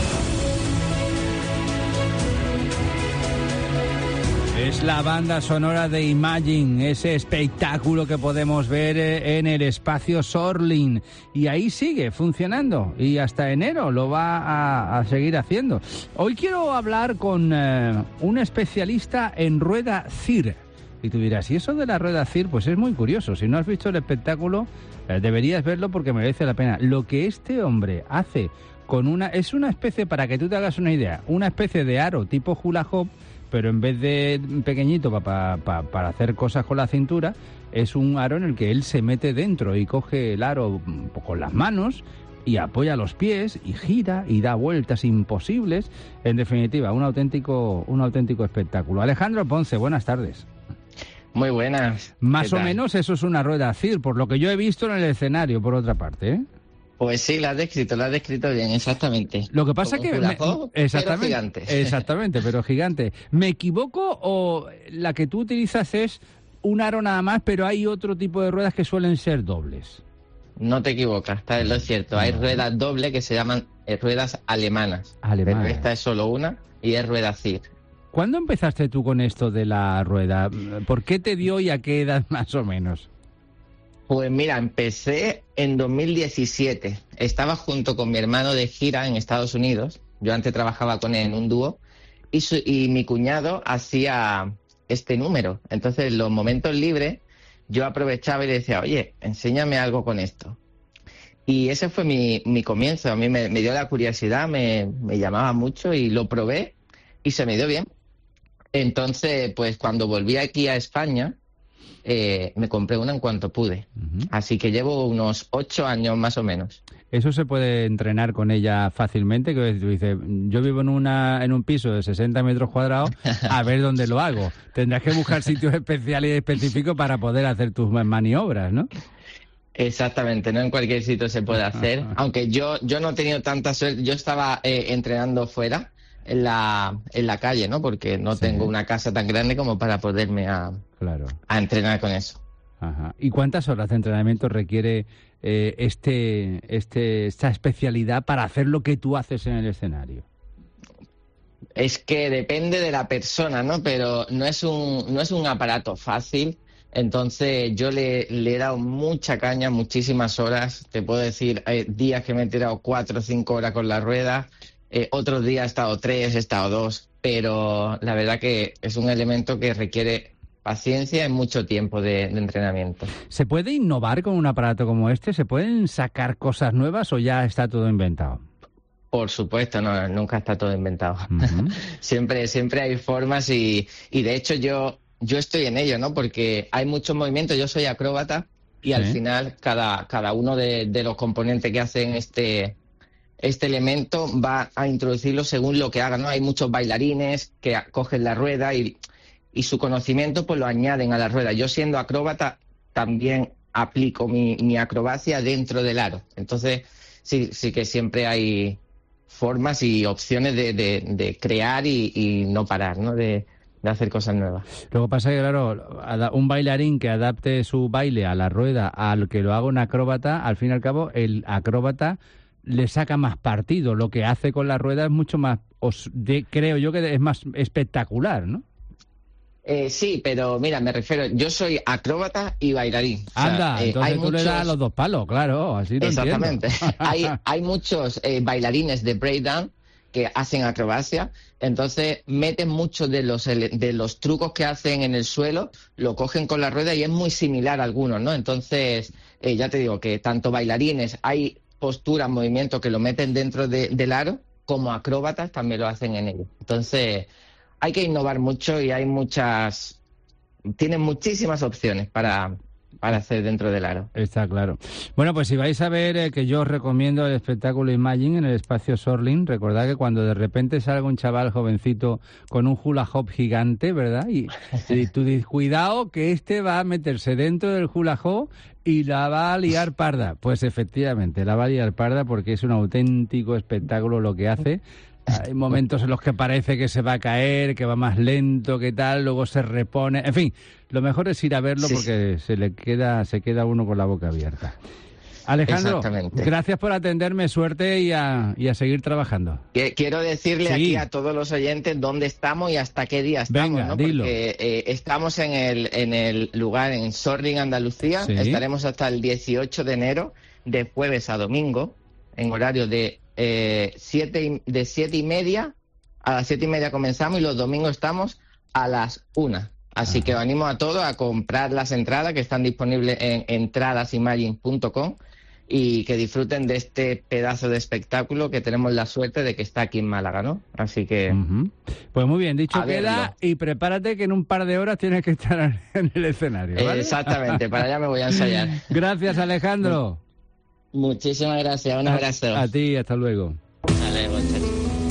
Es la banda sonora de Imagine, ese espectáculo que podemos ver en el espacio Sorlin. Y ahí sigue funcionando y hasta enero lo va a seguir haciendo. Hoy quiero hablar con un especialista en rueda CIR. Y tú dirás, ¿y eso de la rueda CIR? Pues es muy curioso. Si no has visto el espectáculo, deberías verlo porque merece la pena. Lo que este hombre hace es una especie, para que tú te hagas una idea, una especie de aro tipo hula hoop, pero en vez de pequeñito para hacer cosas con la cintura, es un aro en el que él se mete dentro y coge el aro con las manos y apoya los pies y gira y da vueltas imposibles. En definitiva, un auténtico espectáculo. Alejandro Ponce, buenas tardes. Muy buenas. Más o menos eso es una rueda CIR, por lo que yo he visto en el escenario, por otra parte, ¿eh? Pues sí, lo has descrito bien, exactamente. Lo que pasa como que... Exactamente, pero gigante. ¿Me equivoco o la que tú utilizas es un aro nada más, pero hay otro tipo de ruedas que suelen ser dobles? No te equivocas, está lo cierto. Hay ruedas dobles que se llaman ruedas alemanas. Pero esta es solo una y es rueda CIR. ¿Cuándo empezaste tú con esto de la rueda? ¿Por qué te dio y a qué edad más o menos? Pues mira, empecé en 2017. Estaba junto con mi hermano de gira en Estados Unidos. Yo antes trabajaba con él en un dúo y mi cuñado hacía este número. Entonces, en los momentos libres, yo aprovechaba y le decía, oye, enséñame algo con esto. Y ese fue mi comienzo. A mí me dio la curiosidad, me llamaba mucho y lo probé y se me dio bien. Entonces, pues cuando volví aquí a España, me compré una en cuanto pude. Así que llevo unos 8 años más o menos. ¿Eso se puede entrenar con ella fácilmente? Que tú dices, yo vivo en un piso de 60 metros cuadrados, a ver dónde lo hago. Tendrás que buscar sitios especiales y específicos para poder hacer tus maniobras, ¿no? Exactamente, no en cualquier sitio se puede hacer. Aunque yo no he tenido tanta suerte. Yo estaba entrenando fuera, en la calle, ¿no? Porque no tengo una casa tan grande como para poderme a entrenar con eso. Ajá. ¿Y cuántas horas de entrenamiento requiere esta especialidad para hacer lo que tú haces en el escenario? Es que depende de la persona, ¿no? Pero no es un aparato fácil. Entonces yo le he dado mucha caña, muchísimas horas. Te puedo decir, hay días que me he tirado 4 o 5 horas con la rueda. Otros días he estado 3, he estado 2, pero la verdad que es un elemento que requiere paciencia y mucho tiempo de entrenamiento. ¿Se puede innovar con un aparato como este? ¿Se pueden sacar cosas nuevas o ya está todo inventado? Por supuesto, nunca está todo inventado. Siempre hay formas y de hecho yo yo estoy en ello, ¿no? Porque hay muchos movimientos, yo soy acróbata y al final cada uno de los componentes que hacen este elemento va a introducirlo según lo que haga, ¿no? Hay muchos bailarines que cogen la rueda y su conocimiento pues lo añaden a la rueda. Yo siendo acróbata también aplico mi acrobacia dentro del aro. Entonces sí que siempre hay formas y opciones de crear y no parar, ¿no? De hacer cosas nuevas. Lo que pasa es que, claro, un bailarín que adapte su baile a la rueda al que lo haga un acróbata, al fin y al cabo, el acróbata le saca más partido. Lo que hace con la rueda es mucho más, creo yo que es más espectacular, ¿no? Sí, pero mira, me refiero, yo soy acróbata y bailarín. Anda, entonces tú le das los dos palos, claro, así lo exactamente. entiendo. hay muchos bailarines de breakdance que hacen acrobacia, entonces meten muchos de los trucos que hacen en el suelo, lo cogen con la rueda y es muy similar a algunos, ¿no? Entonces, ya te digo que tanto bailarines, hay posturas, movimientos que lo meten dentro del aro, como acróbatas también lo hacen en ello. Entonces, hay que innovar mucho y tienen muchísimas opciones para hacer dentro del aro. Está claro. Bueno, pues si vais a ver, que yo os recomiendo el espectáculo Imagine en el espacio Sorlin, recordad que cuando de repente salga un chaval jovencito con un hula hop gigante, ¿verdad? Y tú dices, cuidado que este va a meterse dentro del hula hop y la va a liar parda. Pues efectivamente, la va a liar parda porque es un auténtico espectáculo lo que hace. Hay momentos en los que parece que se va a caer, que va más lento, que tal, luego se repone. En fin, lo mejor es ir a verlo porque se queda uno con la boca abierta. Alejandro, gracias por atenderme, suerte y a seguir trabajando. Quiero decirle aquí a todos los oyentes dónde estamos y hasta qué día estamos. Venga, ¿no? dilo. Porque estamos en el lugar en Sorlin, Andalucía. Estaremos hasta el 18 de enero, de jueves a domingo, en horario de 7:30 a las 7:30 comenzamos y los domingos estamos a las 1. Así que os animo a todos a comprar las entradas que están disponibles en entradasimagine.com y que disfruten de este pedazo de espectáculo que tenemos la suerte de que está aquí en Málaga, ¿no? Así que... Pues muy bien, dicho queda, y prepárate que en un par de horas tienes que estar en el escenario, ¿vale? Exactamente, para allá me voy a ensayar. Gracias, Alejandro. Muchísimas gracias, un abrazo. A ti, hasta luego. Vale, muchachos.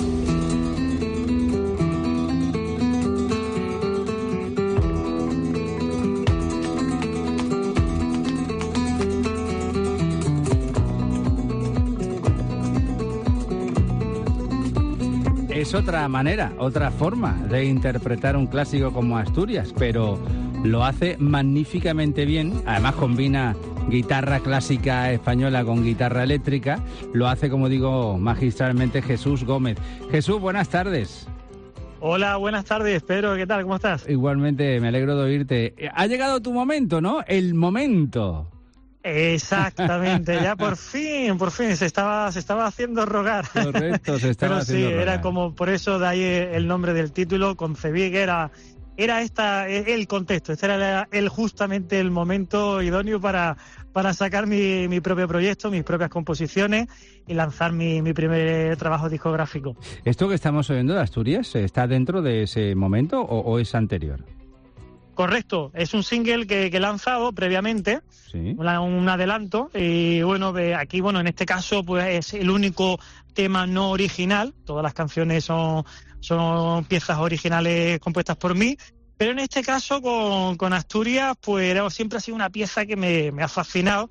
Es otra manera, otra forma de interpretar un clásico como Asturias, pero lo hace magníficamente bien. Además combina guitarra clásica española con guitarra eléctrica. Lo hace, como digo, magistralmente Jesús Gómez. Jesús, buenas tardes. Hola, buenas tardes, Pedro. ¿Qué tal? ¿Cómo estás? Igualmente, me alegro de oírte. Ha llegado tu momento, ¿no? El momento. Exactamente, ya por fin se estaba haciendo rogar. Correcto, se estaba haciendo rogar. Era como, por eso de ahí el nombre del título, concebí que era el contexto, este era justamente el momento idóneo para sacar mi propio proyecto, mis propias composiciones y lanzar mi primer trabajo discográfico. ¿Esto que estamos oyendo de Asturias está dentro de ese momento o es anterior? Correcto, es un single que he lanzado previamente, un adelanto, y bueno, aquí, en este caso, pues es el único tema no original, todas las canciones son piezas originales compuestas por mí, pero en este caso con Asturias, pues siempre ha sido una pieza que me ha fascinado,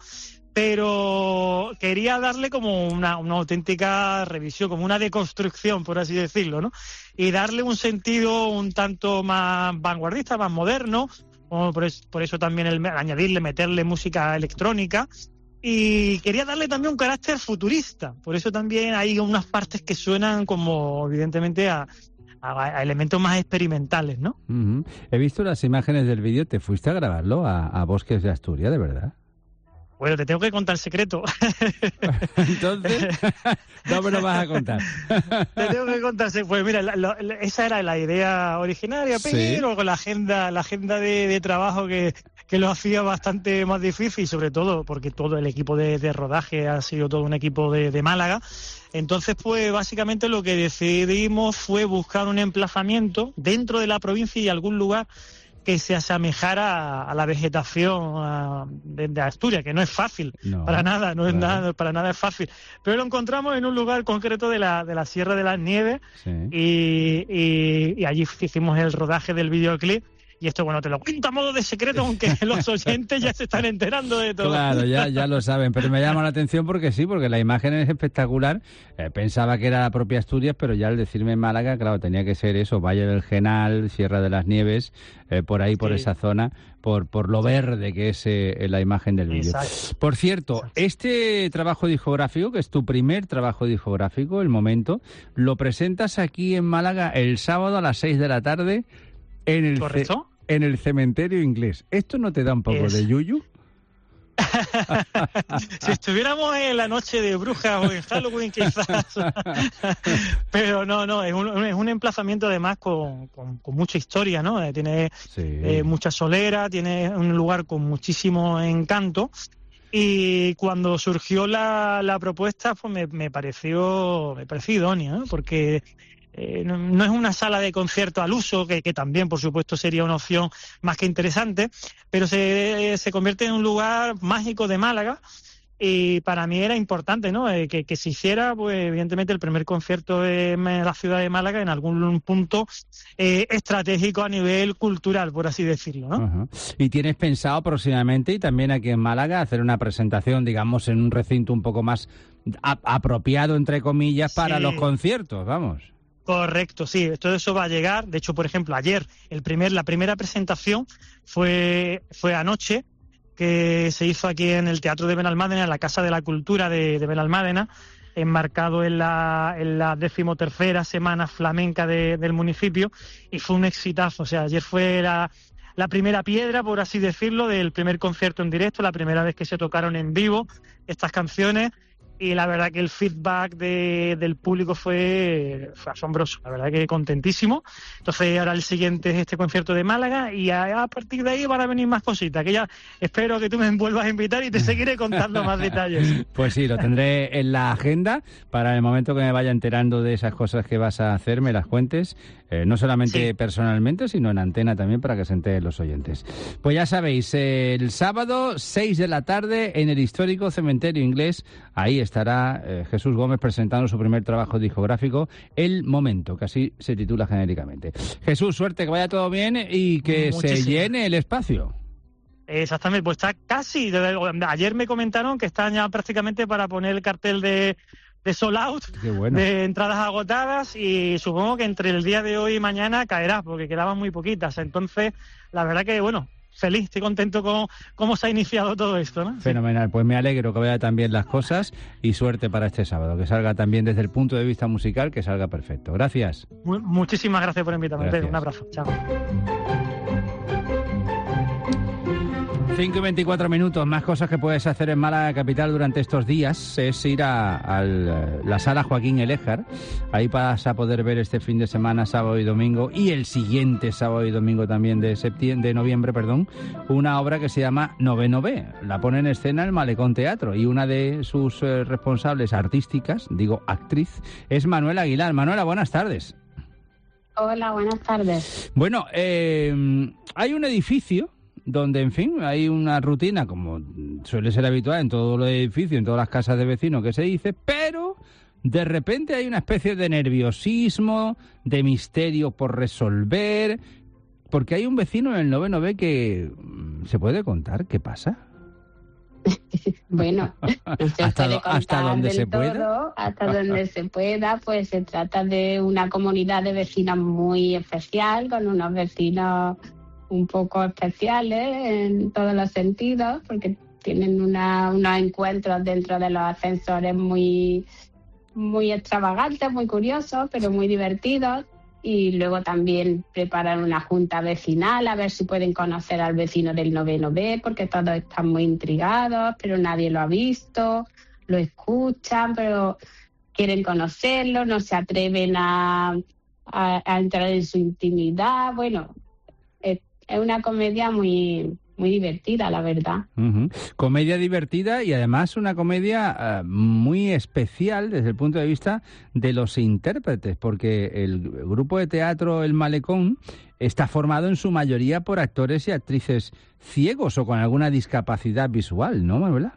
pero quería darle como una auténtica revisión, como una deconstrucción, por así decirlo, ¿no? Y darle un sentido un tanto más vanguardista, más moderno, por eso también meterle música electrónica, y quería darle también un carácter futurista, por eso también hay unas partes que suenan como, evidentemente, a elementos más experimentales, ¿no? He visto las imágenes del vídeo. ¿Te fuiste a grabarlo a Bosques de Asturias, de verdad? Bueno, te tengo que contar el secreto. Entonces, no me lo vas a contar. Te tengo que contar. Pues mira, esa era la idea originaria, pero con la agenda de trabajo que lo hacía bastante más difícil, sobre todo porque todo el equipo de rodaje ha sido todo un equipo de Málaga. Entonces, pues básicamente lo que decidimos fue buscar un emplazamiento dentro de la provincia y algún lugar que se asemejara a la vegetación de Asturias, que no es fácil, para nada, no es nada, para nada es fácil. Pero lo encontramos en un lugar concreto de la Sierra de las Nieves, y allí hicimos el rodaje del videoclip. Y esto, bueno, te lo cuento a modo de secreto, aunque los oyentes ya se están enterando de todo. Claro, ya lo saben, pero me llama la atención porque la imagen es espectacular. Pensaba que era la propia Asturias, pero ya al decirme Málaga, claro, tenía que ser eso, Valle del Genal, Sierra de las Nieves, por ahí, por esa zona, por lo verde que es la imagen del vídeo. Por cierto, este trabajo discográfico, que es tu primer trabajo discográfico, El Momento, lo presentas aquí en Málaga el sábado a las 6 de la tarde en el Cementerio Inglés. ¿Esto no te da un poco de yuyu? Si estuviéramos en la noche de brujas o en Halloween quizás. Pero no, es un emplazamiento además con mucha historia, ¿no? Tiene mucha solera, tiene un lugar con muchísimo encanto. Y cuando surgió la propuesta, pues me pareció idónea, ¿no? Porque no es una sala de concierto al uso, que también, por supuesto, sería una opción más que interesante, pero se convierte en un lugar mágico de Málaga, y para mí era importante, ¿no? Que se hiciera, pues evidentemente, el primer concierto en la ciudad de Málaga en algún punto estratégico a nivel cultural, por así decirlo, ¿no? Uh-huh. Y tienes pensado próximamente, y también aquí en Málaga, hacer una presentación, digamos, en un recinto un poco más apropiado, entre comillas, para los conciertos, vamos. Correcto, sí, todo eso va a llegar. De hecho, por ejemplo, ayer la primera presentación fue anoche, que se hizo aquí en el Teatro de Benalmádena, en la Casa de la Cultura de Benalmádena, enmarcado en la 13ª Semana Flamenca del municipio, y fue un exitazo. O sea, ayer fue la primera piedra, por así decirlo, del primer concierto en directo, la primera vez que se tocaron en vivo estas canciones. Y la verdad que el feedback del público fue asombroso, la verdad que contentísimo. Entonces ahora el siguiente es este concierto de Málaga, y a partir de ahí van a venir más cositas, que ya espero que tú me vuelvas a invitar y te seguiré contando más detalles. Pues sí, lo tendré en la agenda para el momento que me vaya enterando de esas cosas que vas a hacer, me las cuentes, no solamente personalmente, sino en antena también, para que se enteren los oyentes. Pues ya sabéis, el sábado 6 de la tarde en el histórico Cementerio Inglés, ahí estará Jesús Gómez presentando su primer trabajo discográfico, El Momento, que así se titula genéricamente. Jesús, suerte, que vaya todo bien y que se llene el espacio. Exactamente, pues está casi. Ayer me comentaron que están ya prácticamente para poner el cartel de sold out, de entradas agotadas, y supongo que entre el día de hoy y mañana caerá, porque quedaban muy poquitas. Entonces, la verdad que, feliz, estoy contento con cómo se ha iniciado todo esto, ¿no? Fenomenal, pues me alegro que vayan también las cosas, y suerte para este sábado, que salga también desde el punto de vista musical, que salga perfecto. Gracias. Muchísimas gracias por invitarme. Gracias. Un abrazo. Chao. 5 y 24 minutos, más cosas que puedes hacer en Málaga capital durante estos días es ir a la sala Joaquín Eléjar. Ahí vas a poder ver este fin de semana, sábado y domingo, y el siguiente sábado y domingo también de noviembre, una obra que se llama Noveno B. La pone en escena el Malecón Teatro, y una de sus responsables artísticas, actriz, es Manuela Aguilar. Manuela, buenas tardes. Hola, buenas tardes. Bueno, hay un edificio donde, en fin, hay una rutina, como suele ser habitual en todos los edificios, en todas las casas de vecinos, que se dice, pero de repente hay una especie de nerviosismo, de misterio por resolver, porque hay un vecino en el noveno B que... ¿Se puede contar qué pasa? Bueno, no se puede contar hasta donde se todo, pueda. Hasta donde se pueda, pues se trata de una comunidad de vecinos muy especial, con unos vecinos un poco especiales en todos los sentidos, porque tienen unos encuentros dentro de los ascensores muy extravagantes, muy curiosos, pero muy divertidos. Y luego también preparan una junta vecinal a ver si pueden conocer al vecino del noveno B, porque todos están muy intrigados, pero nadie lo ha visto, lo escuchan, pero quieren conocerlo, no se atreven a entrar en su intimidad. Bueno, es una comedia muy muy divertida, la verdad. Comedia divertida y además una comedia muy especial desde el punto de vista de los intérpretes, porque el grupo de teatro El Malecón está formado en su mayoría por actores y actrices ciegos o con alguna discapacidad visual, ¿no, Manuela?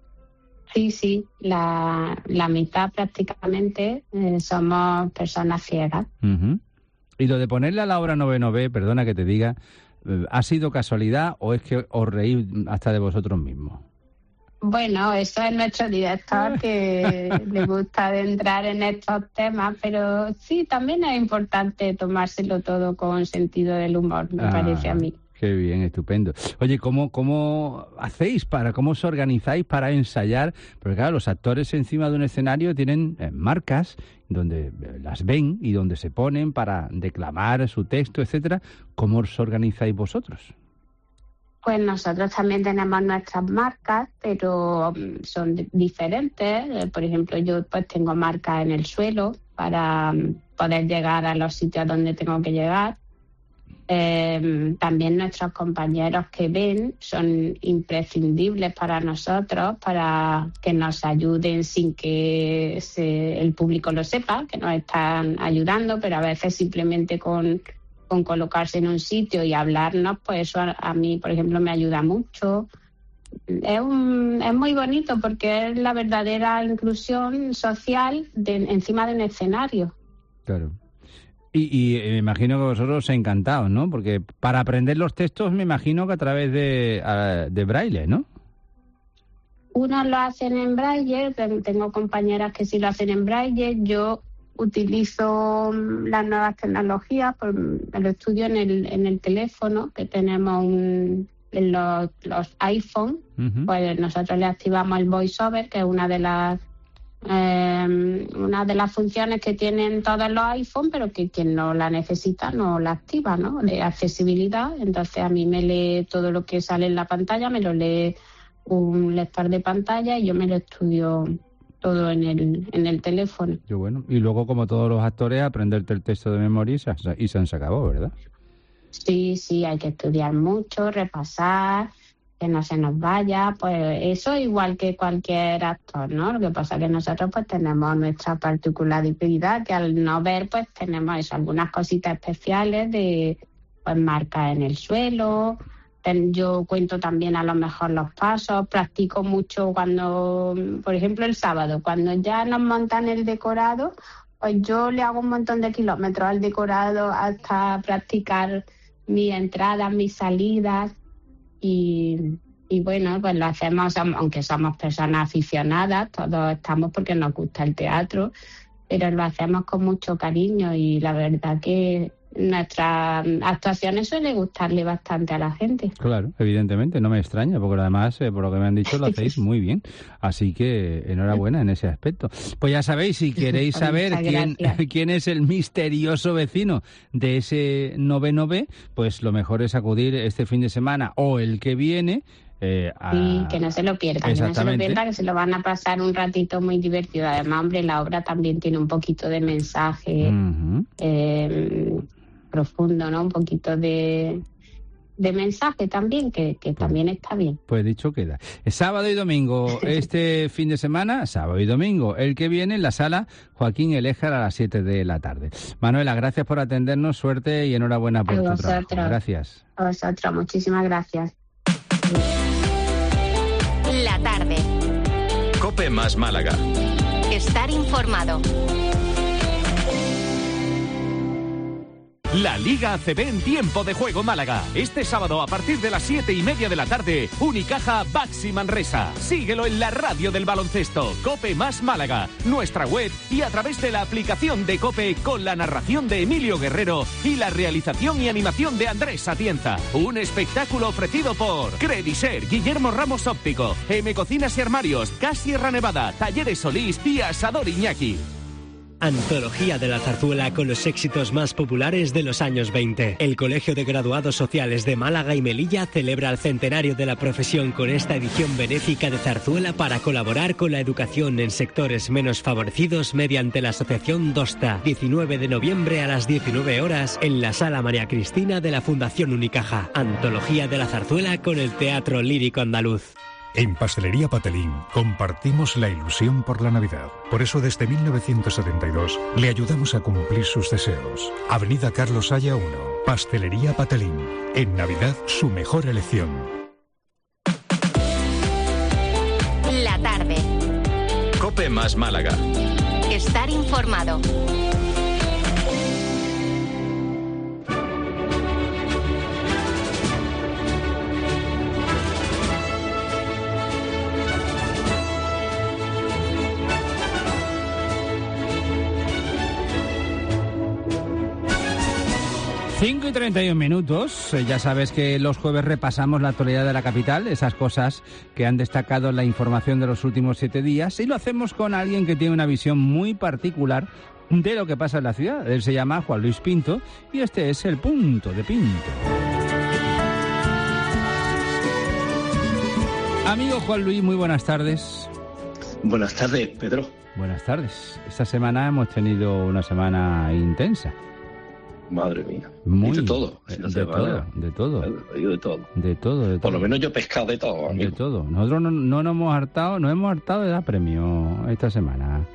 Sí, la mitad prácticamente somos personas ciegas. Y lo de ponerle a la obra 9-9, perdona que te diga, ¿ha sido casualidad o es que os reís hasta de vosotros mismos? Bueno, eso es nuestro director que le gusta de entrar en estos temas, pero sí, también es importante tomárselo todo con sentido del humor, me parece a mí. Qué bien, estupendo. Oye, ¿cómo hacéis cómo os organizáis para ensayar? Porque claro, los actores encima de un escenario tienen marcas donde las ven y donde se ponen para declamar su texto, etcétera. ¿Cómo os organizáis vosotros? Pues nosotros también tenemos nuestras marcas, pero son diferentes. Por ejemplo, yo pues tengo marcas en el suelo para poder llegar a los sitios donde tengo que llegar. También nuestros compañeros que ven son imprescindibles para nosotros, para que nos ayuden sin que el público lo sepa, que nos están ayudando, pero a veces simplemente con colocarse en un sitio y hablarnos, pues eso a mí, por ejemplo, me ayuda mucho. Es muy bonito porque es la verdadera inclusión social encima de un escenario. Claro. Y me imagino que vosotros encantados, ¿no? Porque para aprender los textos me imagino que a través de braille, ¿no? Unos lo hacen en braille, tengo compañeras que sí lo hacen en braille. Yo utilizo las nuevas tecnologías, lo estudio en el teléfono, que tenemos en los iPhone. Pues nosotros le activamos el VoiceOver, que es una de las funciones que tienen todos los iPhone, pero que quien no la necesita no la activa, ¿no? De accesibilidad. Entonces a mí me lee todo lo que sale en la pantalla, me lo lee un lector de pantalla y yo me lo estudio todo en el teléfono. Qué bueno. Y luego, como todos los actores, aprenderte el texto de memoria y se acabó, ¿verdad? Sí, hay que estudiar mucho, repasar, que no se nos vaya, pues eso igual que cualquier actor, ¿no? Lo que pasa es que nosotros pues tenemos nuestra particularidad, que al no ver pues tenemos eso, algunas cositas especiales de pues marcas en el suelo. Yo cuento también a lo mejor los pasos, practico mucho cuando, por ejemplo, el sábado, cuando ya nos montan el decorado, pues yo le hago un montón de kilómetros al decorado hasta practicar mis entradas, mis salidas. Y bueno, pues lo hacemos, aunque somos personas aficionadas, todos estamos porque nos gusta el teatro, pero lo hacemos con mucho cariño y la verdad que nuestras actuaciones suele gustarle bastante a la gente. Claro, evidentemente, no me extraña, porque además, por lo que me han dicho, lo hacéis muy bien. Así que enhorabuena en ese aspecto. Pues ya sabéis, si queréis saber quién es el misterioso vecino de ese 9-9, pues lo mejor es acudir este fin de semana o el que viene. Sí, que no se lo pierdan, que se lo van a pasar un ratito muy divertido. Además, hombre, la obra también tiene un poquito de mensaje profundo, ¿no? Un poquito de mensaje también, que también está bien. Pues dicho queda. Sábado y domingo, este fin de semana, sábado y domingo. El que viene en la sala Joaquín Eléjar a las 7 de la tarde. Manuela, gracias por atendernos, suerte y enhorabuena por tu trabajo. Gracias. A vosotros, muchísimas gracias. La tarde. COPE más Málaga. Estar informado. La Liga ACB en tiempo de juego Málaga. Este sábado a partir de las 7:30 de la tarde, Unicaja Baxi Manresa. Síguelo en la radio del baloncesto, COPE más Málaga, nuestra web y a través de la aplicación de COPE con la narración de Emilio Guerrero y la realización y animación de Andrés Atienza. Un espectáculo ofrecido por Crediser, Guillermo Ramos Óptico, M Cocinas y Armarios, Cas Sierra Nevada, Talleres Solís y Asador Iñaki. Antología de la zarzuela con los éxitos más populares de los años 20. El Colegio de Graduados Sociales de Málaga y Melilla celebra el centenario de la profesión con esta edición benéfica de zarzuela para colaborar con la educación en sectores menos favorecidos mediante la asociación DOSTA. 19 de noviembre a las 19 horas en la Sala María Cristina de la Fundación Unicaja. Antología de la zarzuela con el Teatro Lírico Andaluz. En Pastelería Patelín compartimos la ilusión por la Navidad. Por eso desde 1972 le ayudamos a cumplir sus deseos. Avenida Carlos Haya 1, Pastelería Patelín. En Navidad su mejor elección. La tarde. Cope más Málaga. Estar informado. Cinco y 31 minutos. Ya sabes que los jueves repasamos la actualidad de la capital, esas cosas que han destacado en la información de los últimos 7 días, y lo hacemos con alguien que tiene una visión muy particular de lo que pasa en la ciudad. Él se llama Juan Luis Pinto y este es El Punto de Pinto. Amigo Juan Luis, muy buenas tardes. Buenas tardes, Pedro. Buenas tardes. Esta semana hemos tenido una semana intensa. Madre mía. Muy, y de todo. De todo. Por lo menos yo he pescado de todo, amigo. De todo. Nosotros no nos hemos hartado de dar premio esta semana.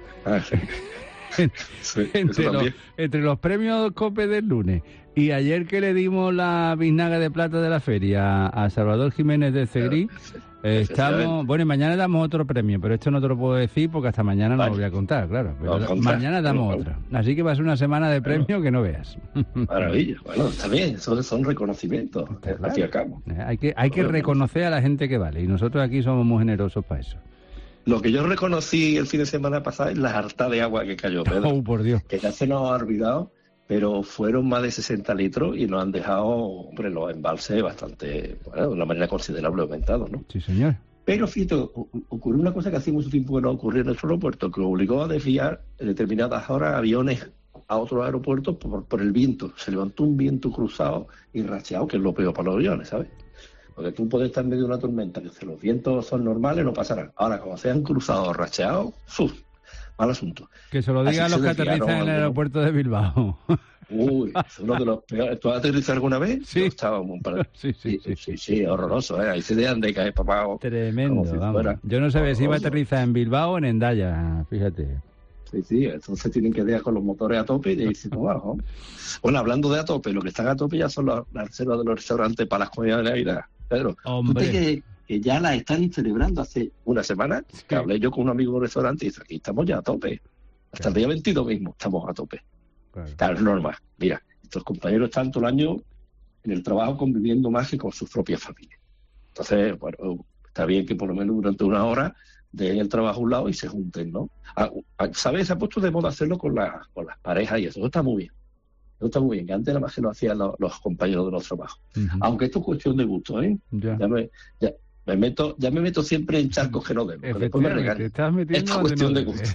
Sí, entre los premios COPE del lunes y ayer que le dimos la biznaga de plata de la feria a Salvador Jiménez de Cegrí, estamos... Bueno, y mañana damos otro premio, pero esto no te lo puedo decir porque hasta mañana no lo voy a contar, claro. Pero mañana damos otra. Así que va a ser una semana de premio que no veas. Maravilla. Bueno, está bien, son reconocimientos. Al fin y al cabo. Hay que reconocer a la gente que vale y nosotros aquí somos muy generosos para eso. Lo que yo reconocí el fin de semana pasado es la harta de agua que cayó, Pedro. Oh, por Dios. Que ya se nos ha olvidado, pero fueron más de 60 litros y nos han dejado, hombre, los embalses bastante, bueno, de una manera considerable aumentados, ¿no? Sí, señor. Pero, fíjate, ocurrió una cosa que hacía mucho tiempo que no ocurría en nuestro aeropuerto, que obligó a desviar en determinadas horas aviones a otros aeropuertos por el viento. Se levantó un viento cruzado y racheado, que es lo peor para los aviones, ¿sabes? Porque tú puedes estar en medio de una tormenta, que si los vientos son normales no pasarán. Ahora, como sean cruzados o racheados, mal asunto. Que se lo digan a los que aterrizan en el aeropuerto de Bilbao. Uy, es uno de los peores. ¿Tú has aterrizado alguna vez? Sí. Yo estaba sí, horroroso, ¿eh? Ahí se dejan de caer papá. Tremendo, vamos. Yo no sabía si iba a aterrizar en Bilbao o en Hendaya, fíjate. Sí, entonces tienen que dejar con los motores a tope y dicen, bueno, hablando de a tope, lo que están a tope ya son las reservas de los restaurantes para las comidas de Navidad. Pedro, hombre, que ya la están celebrando hace una semana, que hablé yo con un amigo de un restaurante y dice, aquí estamos ya a tope. Hasta el día 22 mismo estamos a tope. Claro, es normal. Mira, estos compañeros están todo el año en el trabajo conviviendo más que con sus propias familias. Entonces, bueno, está bien que por lo menos durante una hora dejen el trabajo a un lado y se junten, ¿no? ¿Sabes? Se ha puesto de moda hacerlo con las parejas y eso está muy bien. Eso está muy bien, que antes nada más que lo hacían los compañeros de los trabajos. Aunque esto es cuestión de gusto, ¿eh? Ya me meto siempre en charcos que no debo. Después me regaño. Es cuestión de gusto.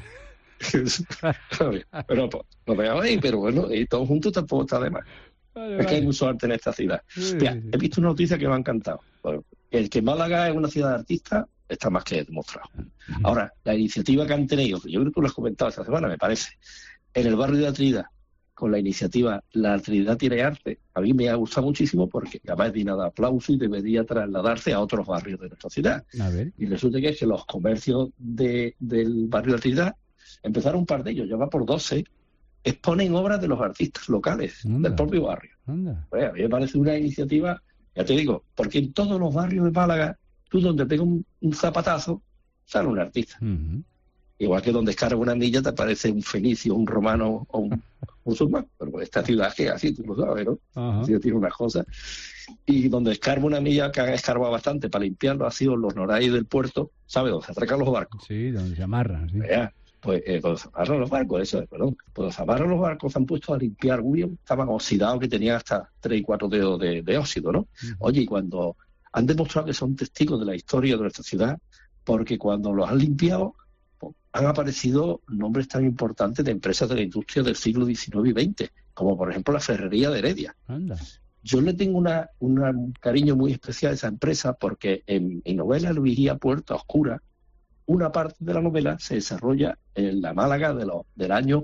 Pero no me ahí, pero bueno, y todos juntos tampoco está de más. Es que hay mucho arte en esta ciudad. Mira, he visto una noticia que me ha encantado. Bueno, el que Málaga es una ciudad de artistas está más que demostrado. Ahora, la iniciativa que han tenido, yo creo que tú lo has comentado esta semana, me parece, en el barrio de la Trinidad, con la iniciativa La Trinidad tiene arte, a mí me ha gustado muchísimo porque además es digna de aplauso y debería trasladarse a otros barrios de nuestra ciudad. A ver. Y resulta que es que los comercios del barrio de la Trinidad, empezaron un par de ellos, ya va por 12, exponen obras de los artistas locales del propio barrio. Pues a mí me parece una iniciativa, ya te digo, porque en todos los barrios de Málaga, tú donde pega un zapatazo, sale un artista. Igual que donde escarga una milla te aparece un fenicio, un romano o un musulmán. Pero esta ciudad que así, tú lo sabes, ¿no? Así tiene unas cosas. Y donde escarba una milla, que han escarbado bastante para limpiarlo, ha sido los Norais del puerto, ¿sabes? Donde se atracan los barcos. Sí, donde se amarran, sí. Pues cuando se amarran los barcos, cuando se amarran los barcos se han puesto a limpiar, estaban oxidados, que tenían hasta 3 y 4 dedos de óxido, ¿no? Oye, y cuando han demostrado que son testigos de la historia de nuestra ciudad, porque cuando los han limpiado, pues, han aparecido nombres tan importantes de empresas de la industria del siglo XIX y XX, como por ejemplo la Ferrería de Heredia. Anda. Yo le tengo un cariño muy especial a esa empresa porque en mi novela Luigía Puerta Oscura, una parte de la novela se desarrolla en la Málaga del año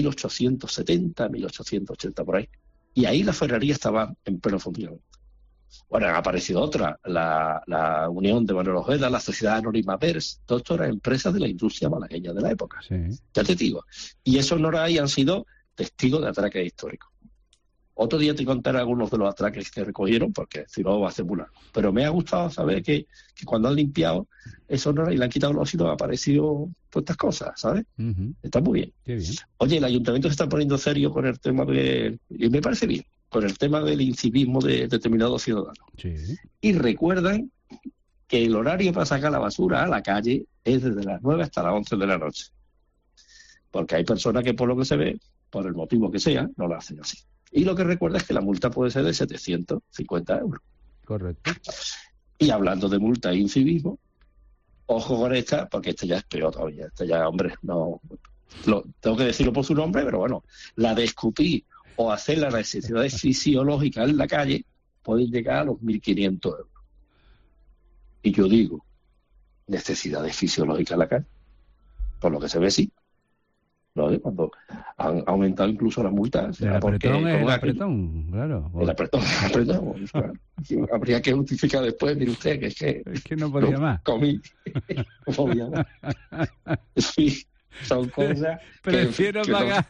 1870, 1880, por ahí. Y ahí la ferrería estaba en pleno funcionamiento. Bueno, han aparecido otras, la Unión de Manuel Ojeda, la Sociedad Anónima Vers, todo esto eran empresas de la industria malagueña de la época. Sí. Ya te digo. Y esos no ahí han sido testigos de atraques históricos. Otro día te contaré algunos de los atraques que recogieron, porque si no va a ser muy largo. Pero me ha gustado saber que cuando han limpiado esos no y le han quitado los sitios, han aparecido todas estas cosas, ¿sabes? Uh-huh. Está muy bien. Qué bien. Oye, el ayuntamiento se está poniendo serio con el tema y me parece bien, con el tema del incivismo de determinados ciudadanos. Sí. Y recuerdan que el horario para sacar la basura a la calle es desde las 9 hasta las 11 de la noche. Porque hay personas que, por lo que se ve, por el motivo que sea, no lo hacen así. Y lo que recuerda es que la multa puede ser de 750 euros. Correcto. Y hablando de multa e incivismo, ojo con esta, porque esta ya es peor todavía. Esta ya, hombre, no... tengo que decirlo por su nombre, pero bueno, la de escupir o hacer las necesidades fisiológicas en la calle pueden llegar a los 1.500 euros. Y yo digo, necesidades fisiológicas en la calle. Por lo que se ve, sí. ¿No? Cuando han aumentado incluso las multas. El apretón es el apretón, claro. El apretón, claro. Habría que justificar después, mire usted, que es que no podía más. Comí. No podía más. Sí, son cosas. Prefiero pagar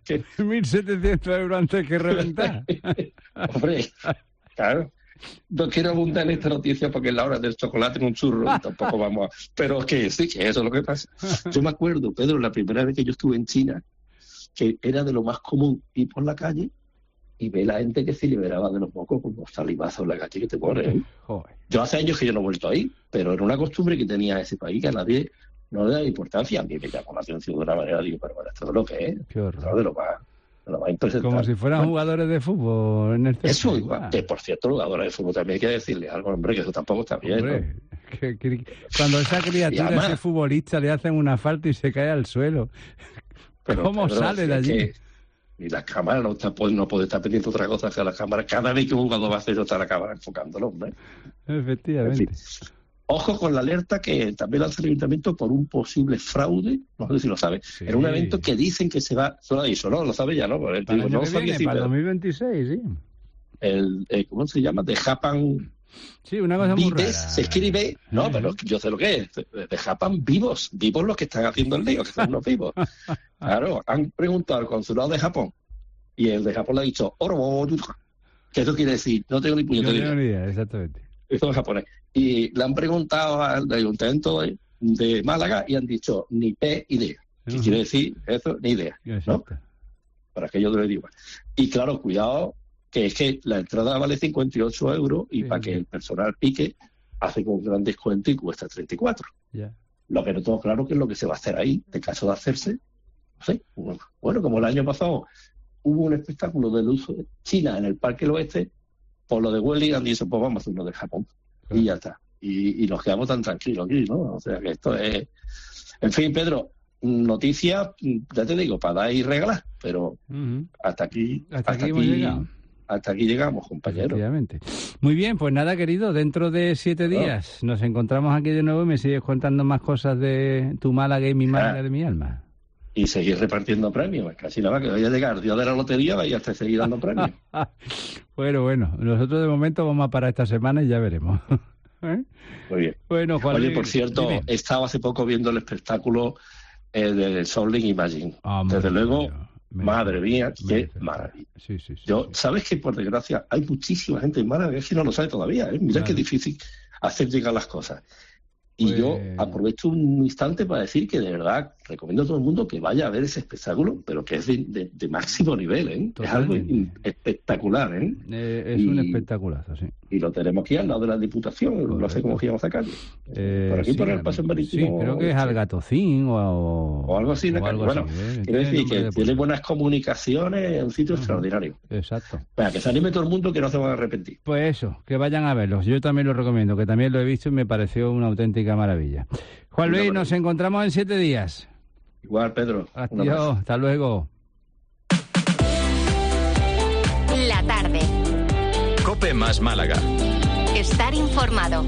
1.700 euros antes que reventar. Hombre, claro. No quiero abundar en esta noticia porque es la hora del chocolate en un churro y tampoco vamos a... Pero que sí, que eso es lo que pasa. Yo me acuerdo, Pedro, la primera vez que yo estuve en China, que era de lo más común ir por la calle y ver la gente que se liberaba de los mocos con los salivazos en la calle que te ponen. ¿Eh? Yo hace años que yo no he vuelto ahí, pero era una costumbre que tenía ese país que a nadie no le da importancia. A mí me llamó la atención de una manera, digo, pero bueno, esto es lo que es. Qué horror. Esto es de lo más impresionante. Como si fueran jugadores de fútbol en el Eso igual. Que por cierto, jugadores de fútbol también hay que decirle algo, hombre, que eso tampoco está bien. Hombre, ¿no? Cuando esa criatura, además, ese futbolista, le hacen una falta y se cae al suelo. ¿Cómo sale de allí? Y la cámara no puede estar pendiente otra cosa que la cámara. Cada vez que un jugador va a hacer eso, está la cámara enfocándolo, hombre. Efectivamente. En fin. Ojo con la alerta que también lanza el ayuntamiento por un posible fraude, no sé si lo sabe, sí. En un evento que dicen que se va, solo eso, ¿no? Lo sabe ya, ¿no? Para el año que viene, para el 2026, sí. ¿Cómo se llama? De Japan... Sí, una cosa muy rara. Se escribe, no, pero yo sé lo que es, de Japan vivos los que están haciendo el lío, que son los vivos. Claro, han preguntado al consulado de Japón, y el de Japón le ha dicho, ¿qué eso quiere decir? No tengo ni puñetera idea. No tengo ni idea, exactamente. Eso es japonés. Y le han preguntado al ayuntamiento de Málaga y han dicho ni P idea. ¿Qué quiere decir eso? Ni idea. ¿No? Para que yo te lo diga. Y claro, cuidado, que es que la entrada vale 58 euros y para que el personal pique hace con un gran descuento y cuesta 34. Lo que no tengo claro que es lo que se va a hacer ahí, en caso de hacerse. No sé. Bueno, como el año pasado hubo un espectáculo de luz de China en el Parque del Oeste, por lo de Welly han dicho, pues vamos a hacer uno de Japón. Claro. Y ya está. Y nos quedamos tan tranquilos aquí, ¿no? O sea que esto es... En fin, Pedro, noticias, ya te digo, para dar y regalar, pero hasta aquí llegamos, compañero. Efectivamente. Muy bien, pues nada, querido, dentro de 7 días nos encontramos aquí de nuevo y me sigues contando más cosas de tu Málaga y mi Málaga de mi alma. Y seguir repartiendo premios, casi nada más que vaya a llegar el día de la lotería, vaya a seguir dando premios. Bueno, nosotros de momento vamos a parar esta semana y ya veremos. Muy bien. Bueno, Juan Oye, por cierto, he estado hace poco viendo el espectáculo de Sounding Imagine. Desde luego, madre mía, qué maravilla. Sí. ¿Sabes que por desgracia hay muchísima gente en Málaga que no lo sabe todavía? Mira qué difícil hacer llegar las cosas. Y yo aprovecho un instante para decir que de verdad recomiendo a todo el mundo que vaya a ver ese espectáculo, pero que es de máximo nivel, ¿eh? Es algo espectacular, ¿eh? Es un espectaculazo, sí. Y lo tenemos aquí al lado de la Diputación, no sé cómo se llama esa calle. Por aquí, por el Paseo Marítimo. Sí, creo que es Algatocín o algo así. Bueno, quiero decir que tiene buenas comunicaciones, es un sitio extraordinario. Exacto. Venga, que se anime todo el mundo, que no se van a arrepentir. Pues eso, que vayan a verlos. Yo también lo recomiendo, que también lo he visto y me pareció una auténtica maravilla. Juan Luis, nos encontramos en 7 días. Igual, Pedro. Adiós, hasta luego. La tarde. Cope más Málaga. Estar informado.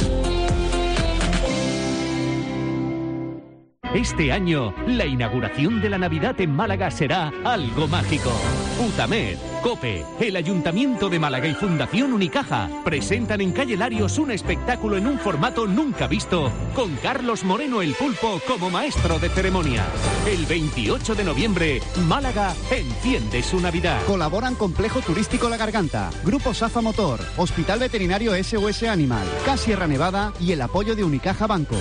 Este año, la inauguración de la Navidad en Málaga será algo mágico. UTAMED, COPE, el Ayuntamiento de Málaga y Fundación Unicaja presentan en Calle Larios un espectáculo en un formato nunca visto, con Carlos Moreno el Pulpo como maestro de ceremonias. El 28 de noviembre, Málaga enciende su Navidad. Colaboran Complejo Turístico La Garganta, Grupo Safa Motor, Hospital Veterinario SOS Animal, CAS Sierra Nevada y el apoyo de Unicaja Banco.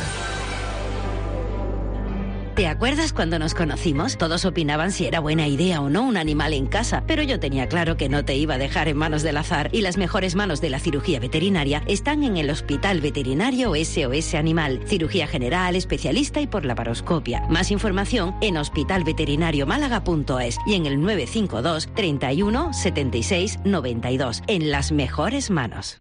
¿Te acuerdas cuando nos conocimos? Todos opinaban si era buena idea o no un animal en casa, pero yo tenía claro que no te iba a dejar en manos del azar, y las mejores manos de la cirugía veterinaria están en el Hospital Veterinario SOS Animal, cirugía general, especialista y por laparoscopia. Más información en hospitalveterinariomálaga.es y en el 952 31 76 92, en las mejores manos.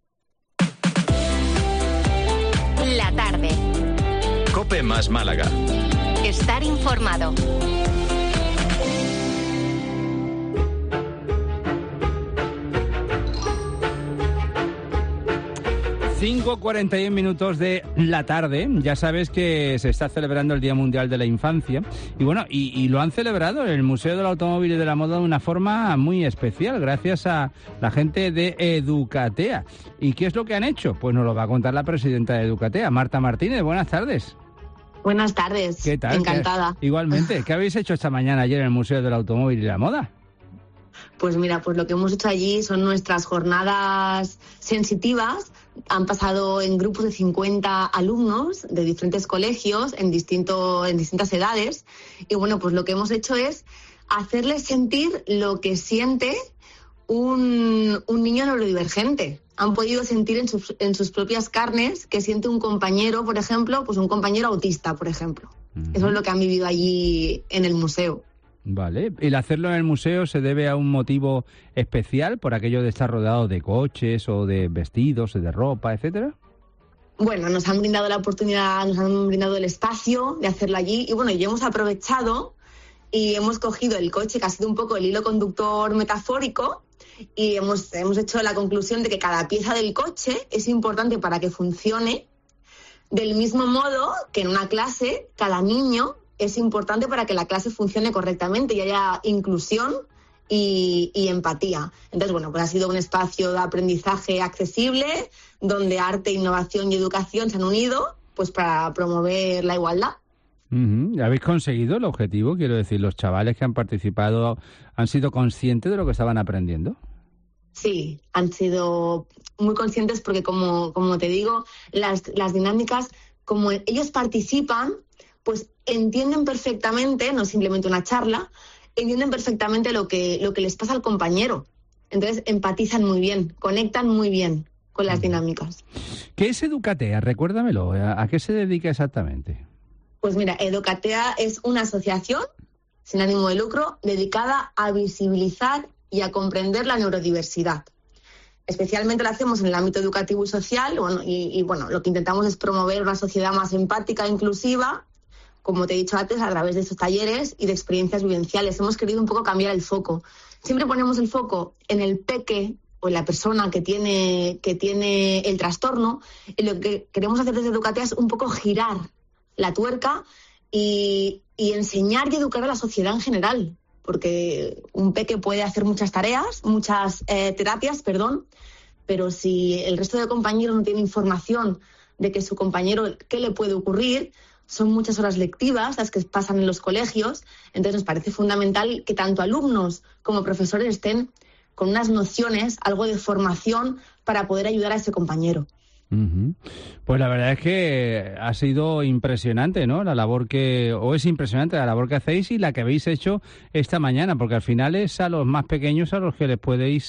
La tarde. Cope más Málaga. Estar informado. Cinco 41 minutos de la tarde. Ya sabes que se está celebrando el Día Mundial de la Infancia. Y bueno, y lo han celebrado en el Museo del Automóvil y de la Moda de una forma muy especial, gracias a la gente de Educatea. ¿Y qué es lo que han hecho? Pues nos lo va a contar la presidenta de Educatea, Marta Martínez. Buenas tardes. Buenas tardes. ¿Qué tal? Encantada. Igualmente. ¿Qué habéis hecho esta mañana ayer en el Museo del Automóvil y la Moda? Pues mira, pues lo que hemos hecho allí son nuestras jornadas sensitivas. Han pasado en grupos de 50 alumnos de diferentes colegios en distintas edades. Y bueno, pues lo que hemos hecho es hacerles sentir lo que siente un niño neurodivergente. Han podido sentir en sus propias carnes que siente un compañero, por ejemplo, pues un compañero autista, por ejemplo. Eso es lo que han vivido allí en el museo. Vale. ¿El hacerlo en el museo se debe a un motivo especial, por aquello de estar rodeado de coches o de vestidos, de ropa, etcétera? Bueno, nos han brindado la oportunidad, nos han brindado el espacio de hacerlo allí y bueno, ya hemos aprovechado y hemos cogido el coche, que ha sido un poco el hilo conductor metafórico, y hemos hecho la conclusión de que cada pieza del coche es importante para que funcione, del mismo modo que en una clase cada niño es importante para que la clase funcione correctamente y haya inclusión y empatía. Entonces, bueno, pues ha sido un espacio de aprendizaje accesible, donde arte, innovación y educación se han unido pues para promover la igualdad. ¿Habéis conseguido el objetivo? Quiero decir, ¿los chavales que han participado han sido conscientes de lo que estaban aprendiendo? Sí, han sido muy conscientes porque, como te digo, las dinámicas, como ellos participan, pues entienden perfectamente, no simplemente una charla, entienden perfectamente lo que les pasa al compañero. Entonces empatizan muy bien, conectan muy bien con las dinámicas. ¿Qué es Educatea? Recuérdamelo. ¿A qué se dedica exactamente? Pues mira, Educatea es una asociación sin ánimo de lucro dedicada a visibilizar y a comprender la neurodiversidad. Especialmente lo hacemos en el ámbito educativo y social, y lo que intentamos es promover una sociedad más empática e inclusiva, como te he dicho antes, a través de estos talleres y de experiencias vivenciales. Hemos querido un poco cambiar el foco. Siempre ponemos el foco en el peque o en la persona que tiene el trastorno, y lo que queremos hacer desde Educatea es un poco girar la tuerca y enseñar y educar a la sociedad en general, porque un peque puede hacer muchas tareas, terapias, pero si el resto de compañeros no tiene información de que su compañero, qué le puede ocurrir, son muchas horas lectivas las que pasan en los colegios. Entonces nos parece fundamental que tanto alumnos como profesores estén con unas nociones, algo de formación para poder ayudar a ese compañero. Pues la verdad es que ha sido impresionante, ¿no? Es impresionante la labor que hacéis y la que habéis hecho esta mañana, porque al final es a los más pequeños a los que les podéis,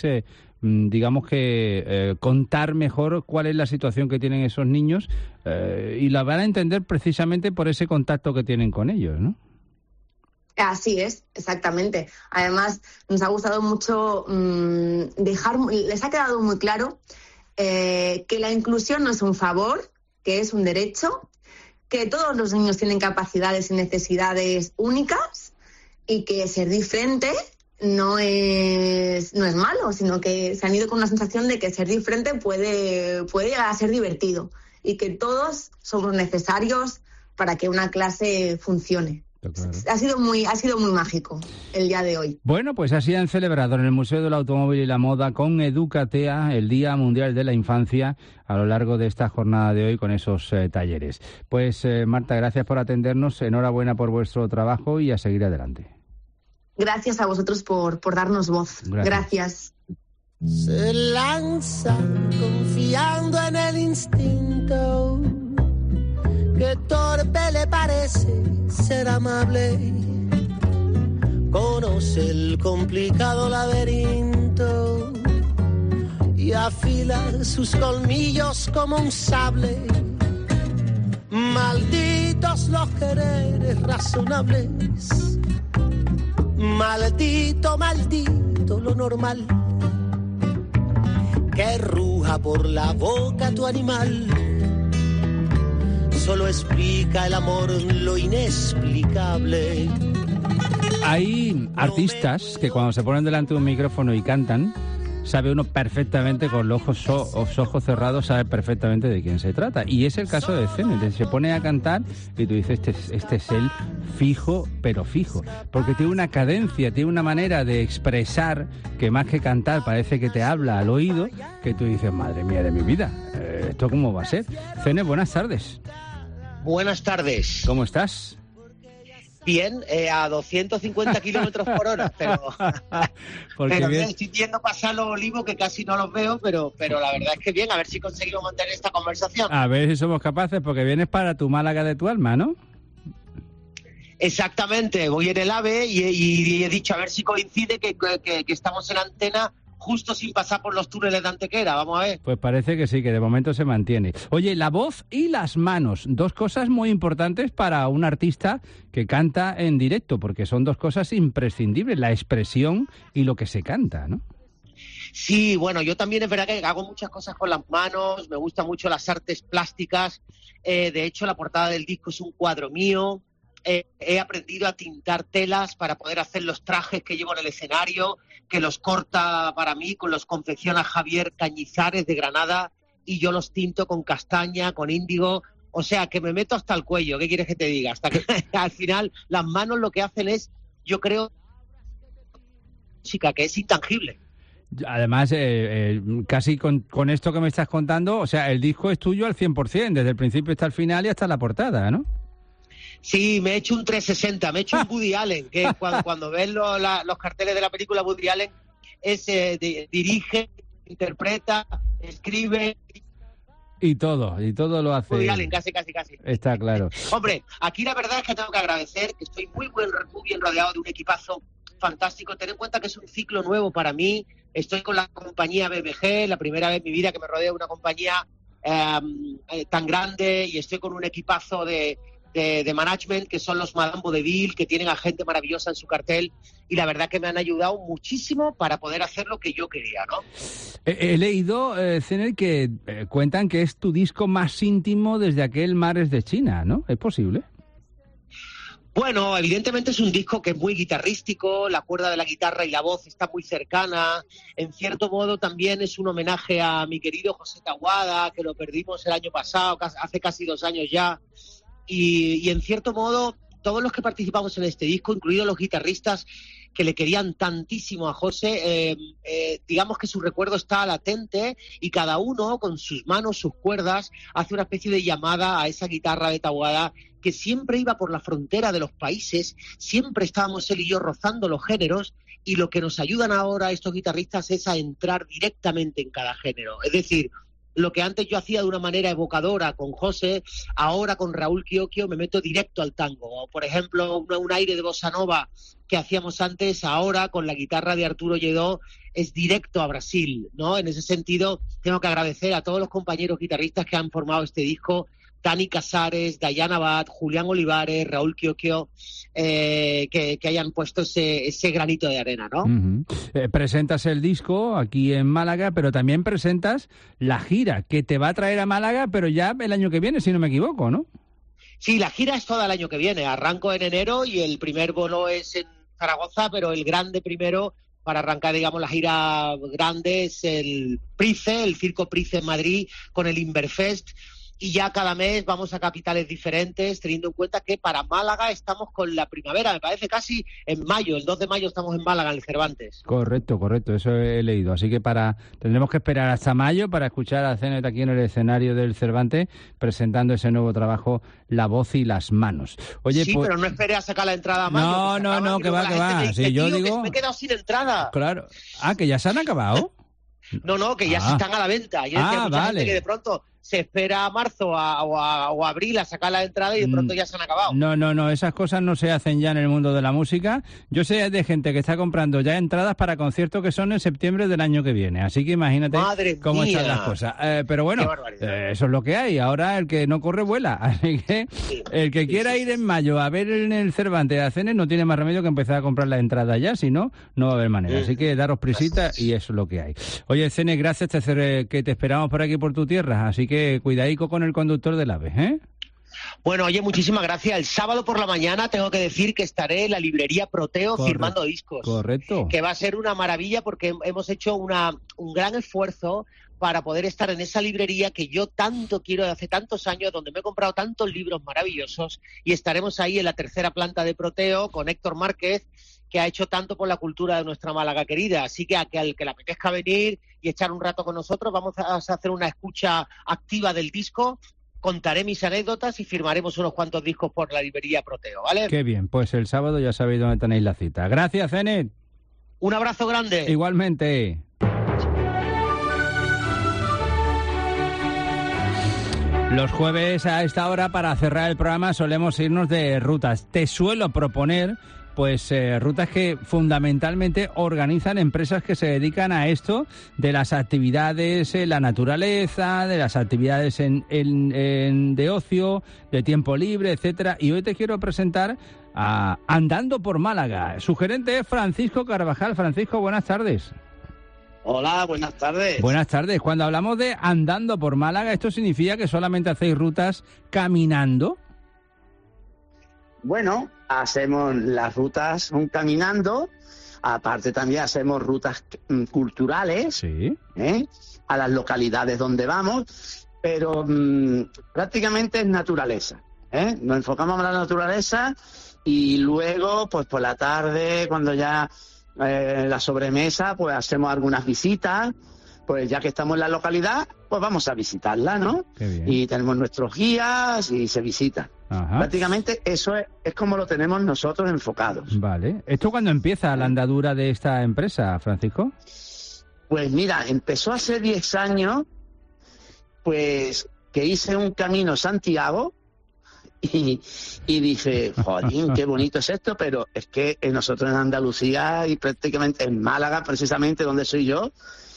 contar mejor cuál es la situación que tienen esos niños, y la van a entender precisamente por ese contacto que tienen con ellos, ¿no? Así es, exactamente. Además, nos ha gustado mucho les ha quedado muy claro que la inclusión no es un favor, que es un derecho, que todos los niños tienen capacidades y necesidades únicas y que ser diferente no es malo, sino que se han ido con una sensación de que ser diferente puede llegar a ser divertido y que todos somos necesarios para que una clase funcione. Claro. Ha sido muy mágico el día de hoy. Bueno, pues así han celebrado en el Museo del Automóvil y la Moda con Educatea el Día Mundial de la Infancia a lo largo de esta jornada de hoy con esos talleres. Pues Marta, gracias por atendernos, enhorabuena por vuestro trabajo y a seguir adelante. Gracias a vosotros por darnos voz. Gracias. Se lanza confiando en el instinto, que torpe le parece ser amable. Conoce el complicado laberinto y afila sus colmillos como un sable. Malditos los quereres razonables. Maldito, maldito lo normal. Que ruja por la boca tu animal. Solo explica el amor lo inexplicable. Hay artistas que cuando se ponen delante de un micrófono y cantan, sabe uno perfectamente, con los ojos cerrados, sabe perfectamente de quién se trata. Y es el caso de Zenet. Se pone a cantar y tú dices, este es él fijo, pero fijo. Porque tiene una cadencia, tiene una manera de expresar que más que cantar parece que te habla al oído, que tú dices, madre mía de mi vida, ¿esto cómo va a ser? Zenet, buenas tardes. Buenas tardes. ¿Cómo estás? Bien, a 250 kilómetros por hora, pero bien, estoy viendo pasar los olivos que casi no los veo, pero la verdad es que bien, a ver si conseguimos mantener esta conversación. A ver si somos capaces, porque vienes para tu Málaga de tu alma, ¿no? Exactamente, voy en el AVE y he dicho a ver si coincide que estamos en antena justo sin pasar por los túneles de Antequera, vamos a ver. Pues parece que sí, que de momento se mantiene. Oye, la voz y las manos, dos cosas muy importantes para un artista que canta en directo, porque son dos cosas imprescindibles, la expresión y lo que se canta, ¿no? Sí, bueno, yo también es verdad que hago muchas cosas con las manos, me gustan mucho las artes plásticas, de hecho la portada del disco es un cuadro mío. He aprendido a tintar telas para poder hacer los trajes que llevo en el escenario, que los corta para mí, los confecciona Javier Cañizares de Granada y yo los tinto con castaña, con índigo, o sea que me meto hasta el cuello, ¿qué quieres que te diga? Hasta que al final las manos lo que hacen es, yo creo, música que es intangible. Además, casi con esto que me estás contando, o sea, el disco es tuyo al 100%, desde el principio hasta el final y hasta la portada, ¿no? Sí, me he hecho un 360, me he hecho un Woody Allen, que cuando ves los carteles de la película, Woody Allen dirige, interpreta, escribe. Y todo lo hace. Woody Allen, casi. Está claro. Hombre, aquí la verdad es que tengo que agradecer que estoy muy bien rodeado de un equipazo fantástico. Ten en cuenta que es un ciclo nuevo para mí. Estoy con la compañía BMG, la primera vez en mi vida que me rodeo de una compañía tan grande, y estoy con un equipazo de management que son los Madame Vodevil, que tienen a gente maravillosa en su cartel, y la verdad que me han ayudado muchísimo para poder hacer lo que yo quería, ¿no? He leído, Zenet, que cuentan que es tu disco más íntimo desde aquel Mares de China, ¿no? ¿Es posible? Bueno, evidentemente es un disco que es muy guitarrístico, la cuerda de la guitarra y la voz está muy cercana. En cierto modo también es un homenaje a mi querido José Taboada, que lo perdimos el año pasado, hace casi 2 años ya. Y en cierto modo, todos los que participamos en este disco, incluidos los guitarristas que le querían tantísimo a José, digamos que su recuerdo está latente y cada uno con sus manos, sus cuerdas, hace una especie de llamada a esa guitarra de Taboada que siempre iba por la frontera de los países, siempre estábamos él y yo rozando los géneros, y lo que nos ayudan ahora estos guitarristas es a entrar directamente en cada género. Es decir, lo que antes yo hacía de una manera evocadora con José, ahora con Raúl Chiochio me meto directo al tango. O, por ejemplo, un aire de bossa nova que hacíamos antes, ahora con la guitarra de Arturo Lledó es directo a Brasil, ¿no? En ese sentido, tengo que agradecer a todos los compañeros guitarristas que han formado este disco, Dani Casares, Dayana Abad, Julián Olivares, Raúl Chiochio, que hayan puesto ese granito de arena, ¿no? Uh-huh. Presentas el disco aquí en Málaga, pero también presentas la gira que te va a traer a Málaga, pero ya el año que viene, si no me equivoco, ¿no? Sí, la gira es toda el año que viene. Arranco en enero y el primer bolo es en Zaragoza, pero el grande primero para arrancar, digamos, la gira grande es el Price, el Circo Price en Madrid con el Inverfest. Y ya cada mes vamos a capitales diferentes, teniendo en cuenta que para Málaga estamos con la primavera, me parece casi en mayo, el 2 de mayo estamos en Málaga, en el Cervantes. Correcto, eso he leído. Así que tendremos que esperar hasta mayo para escuchar a Zenet aquí en el escenario del Cervantes presentando ese nuevo trabajo, La voz y las manos. Oye, sí, pues... pero no esperé a sacar la entrada a mayo. No, que va. Sí, yo digo... me he quedado sin entrada. Claro. Que ya se han acabado. No, que ya se están a la venta. Yo decía mucha gente que de pronto se espera a marzo o a abril a sacar la entrada y de pronto ya se han acabado. No, esas cosas no se hacen ya en el mundo de la música. Yo sé de gente que está comprando ya entradas para conciertos que son en septiembre del año que viene, así que imagínate cómo están las cosas. Pero bueno, eso es lo que hay. Ahora el que no corre vuela, así que el que quiera ir en mayo a ver en el Cervantes a Zenet no tiene más remedio que empezar a comprar la entrada ya, si no, no va a haber manera. Así que daros prisita y eso es lo que hay. Oye, Zenet, gracias, que te esperamos por aquí por tu tierra, así que cuidadico con el conductor del AVE, ¿eh? Bueno, oye, muchísimas gracias. El sábado por la mañana tengo que decir que estaré en la librería Proteo firmando discos. Correcto. Que va a ser una maravilla porque hemos hecho un gran esfuerzo para poder estar en esa librería que yo tanto quiero de hace tantos años, donde me he comprado tantos libros maravillosos, y estaremos ahí en la tercera planta de Proteo con Héctor Márquez, que ha hecho tanto por la cultura de nuestra Málaga querida. Así que al que le apetezca venir y echar un rato con nosotros, vamos a hacer una escucha activa del disco, contaré mis anécdotas y firmaremos unos cuantos discos por la librería Proteo, ¿vale? Qué bien, pues el sábado ya sabéis dónde tenéis la cita. Gracias, Zenet. Un abrazo grande. Igualmente. Los jueves a esta hora, para cerrar el programa, solemos irnos de rutas. Te suelo proponer rutas que fundamentalmente organizan empresas que se dedican a esto, de las actividades en la naturaleza, de las actividades de ocio, de tiempo libre, etcétera. Y hoy te quiero presentar a Andando por Málaga. Su gerente es Francisco Carvajal. Francisco, buenas tardes. Hola, buenas tardes. Buenas tardes. Cuando hablamos de Andando por Málaga, ¿esto significa que solamente hacéis rutas caminando? Bueno, hacemos las rutas caminando, aparte también hacemos rutas culturales, sí, a las localidades donde vamos, pero prácticamente es naturaleza, nos enfocamos en la naturaleza y luego, pues por la tarde, cuando ya la sobremesa, pues hacemos algunas visitas, pues ya que estamos en la localidad, pues vamos a visitarla, ¿no? Qué bien. Y tenemos nuestros guías y se visita. Ajá. Prácticamente eso es como lo tenemos nosotros enfocados. Vale. ¿Esto cuándo empieza la andadura de esta empresa, Francisco? Pues mira, empezó hace 10 años, pues que hice un camino Santiago y dije, jodín, qué bonito es esto, pero es que nosotros en Andalucía y prácticamente en Málaga, precisamente donde soy yo,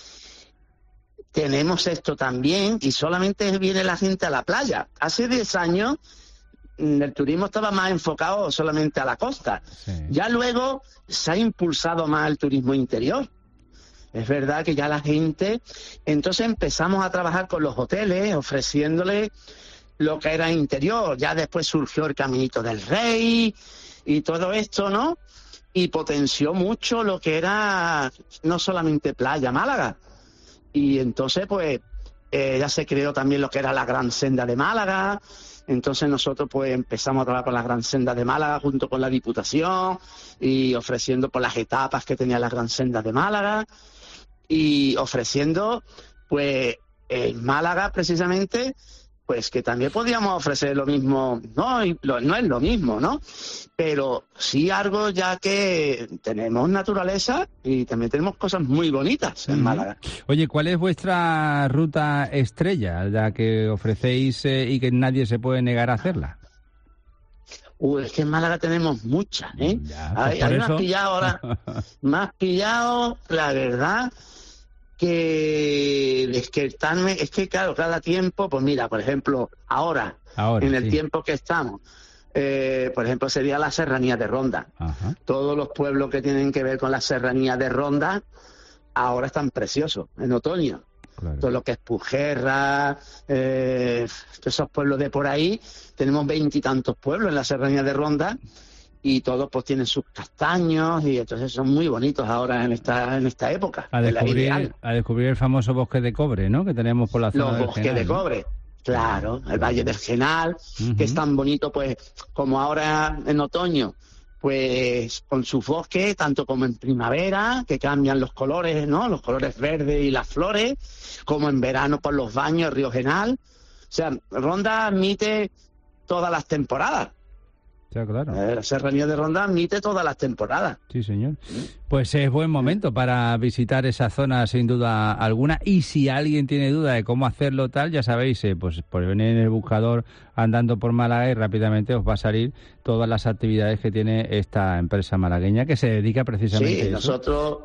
tenemos esto también y solamente viene la gente a la playa. Hace 10 años el turismo estaba más enfocado solamente a la costa. Sí. Ya luego se ha impulsado más el turismo interior. Es verdad que ya la gente... Entonces empezamos a trabajar con los hoteles, ofreciéndole lo que era interior. Ya después surgió el Caminito del Rey y todo esto, ¿no? Y potenció mucho lo que era no solamente playa, Málaga. Y entonces, pues, ya se creó también lo que era la Gran Senda de Málaga. Entonces nosotros pues empezamos a trabajar con la Gran Senda de Málaga junto con la Diputación y ofreciendo por las etapas que tenía la Gran Senda de Málaga y ofreciendo pues en Málaga precisamente pues que también podíamos ofrecer lo mismo, no es lo mismo, ¿no? Pero sí algo ya que tenemos naturaleza y también tenemos cosas muy bonitas en Málaga. Oye, ¿cuál es vuestra ruta estrella, la que ofrecéis y que nadie se puede negar a hacerla? Es que en Málaga tenemos muchas, Ya, pues hay por más pillado, la verdad, que despertarme, es que claro, cada tiempo, pues mira, por ejemplo, ahora en el tiempo que estamos, por ejemplo, sería la Serranía de Ronda. Ajá. Todos los pueblos que tienen que ver con la Serranía de Ronda ahora están preciosos, en otoño. todo lo que es Pujerra, todos esos pueblos de por ahí. Tenemos 20 y tantos pueblos en la Serranía de Ronda y todos pues tienen sus castaños y entonces son muy bonitos ahora en esta época. A descubrir el famoso bosque de cobre, ¿no? Que tenemos por la zona del bosques Genal, de cobre. Claro, el Valle del Genal, que es tan bonito, pues, como ahora en otoño, pues, con sus bosques, tanto como en primavera, que cambian los colores, ¿no? Los colores verdes y las flores, como en verano por los baños, el río Genal. O sea, Ronda admite todas las temporadas. Ya, claro. La Serranía de Ronda admite todas las temporadas. Sí, señor. Pues es buen momento para visitar esa zona, sin duda alguna. Y si alguien tiene duda de cómo hacerlo tal, ya sabéis, pues venir en el buscador andando por Málaga y rápidamente os va a salir todas las actividades que tiene esta empresa malagueña que se dedica precisamente a eso. Nosotros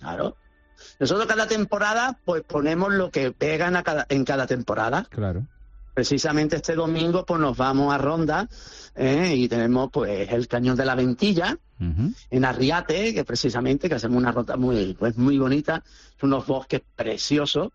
cada temporada pues ponemos lo que pegan en cada temporada. Claro. Precisamente este domingo pues nos vamos a Ronda y tenemos pues el Cañón de la Ventilla en Arriate, que precisamente que hacemos una ruta muy bonita, unos bosques preciosos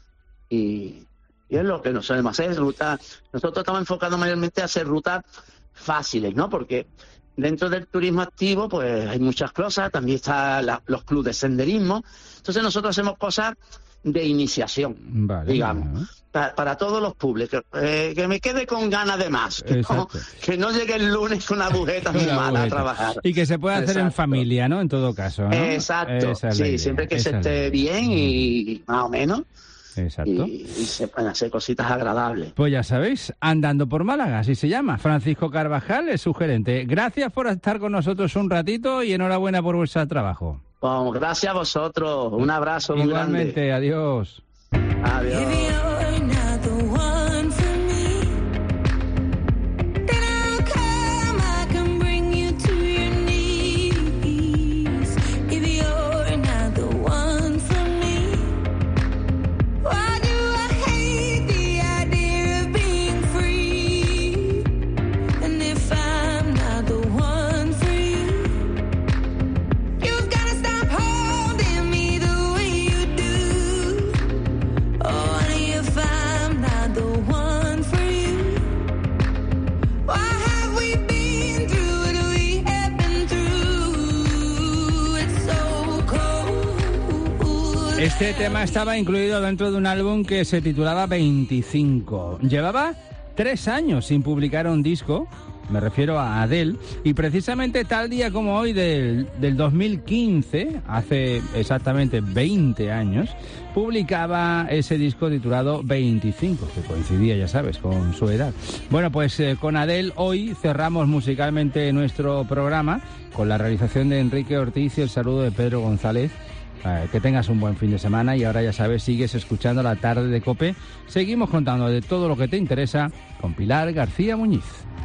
y es lo que nos solemos hacer, nosotros estamos enfocados mayormente a hacer rutas fáciles, ¿no? Porque dentro del turismo activo pues hay muchas cosas, también están los clubes de senderismo, entonces nosotros hacemos cosas de iniciación, digamos. Para todos los públicos, que me quede con ganas de más, que no llegue el lunes con una agujeta muy mala a trabajar. Y que se pueda hacer en familia, ¿no? En todo caso, ¿no? Exacto, sí, siempre que se esté bien y más o menos. Exacto. Y se pueden hacer cositas agradables. Pues ya sabéis, Andando por Málaga, así se llama. Francisco Carvajal es su gerente. Gracias por estar con nosotros un ratito y enhorabuena por vuestro trabajo. Bueno, gracias a vosotros. Un abrazo muy grande. Igualmente, adiós. Adiós. Este tema estaba incluido dentro de un álbum que se titulaba 25. Llevaba 3 años sin publicar un disco, me refiero a Adele, y precisamente tal día como hoy del 2015, hace exactamente 20 años, publicaba ese disco titulado 25, que coincidía, ya sabes, con su edad. Bueno, pues con Adele hoy cerramos musicalmente nuestro programa, con la realización de Enrique Ortiz y el saludo de Pedro González. Que tengas un buen fin de semana y ahora ya sabes, sigues escuchando La Tarde de COPE. Seguimos contando de todo lo que te interesa con Pilar García Muñiz.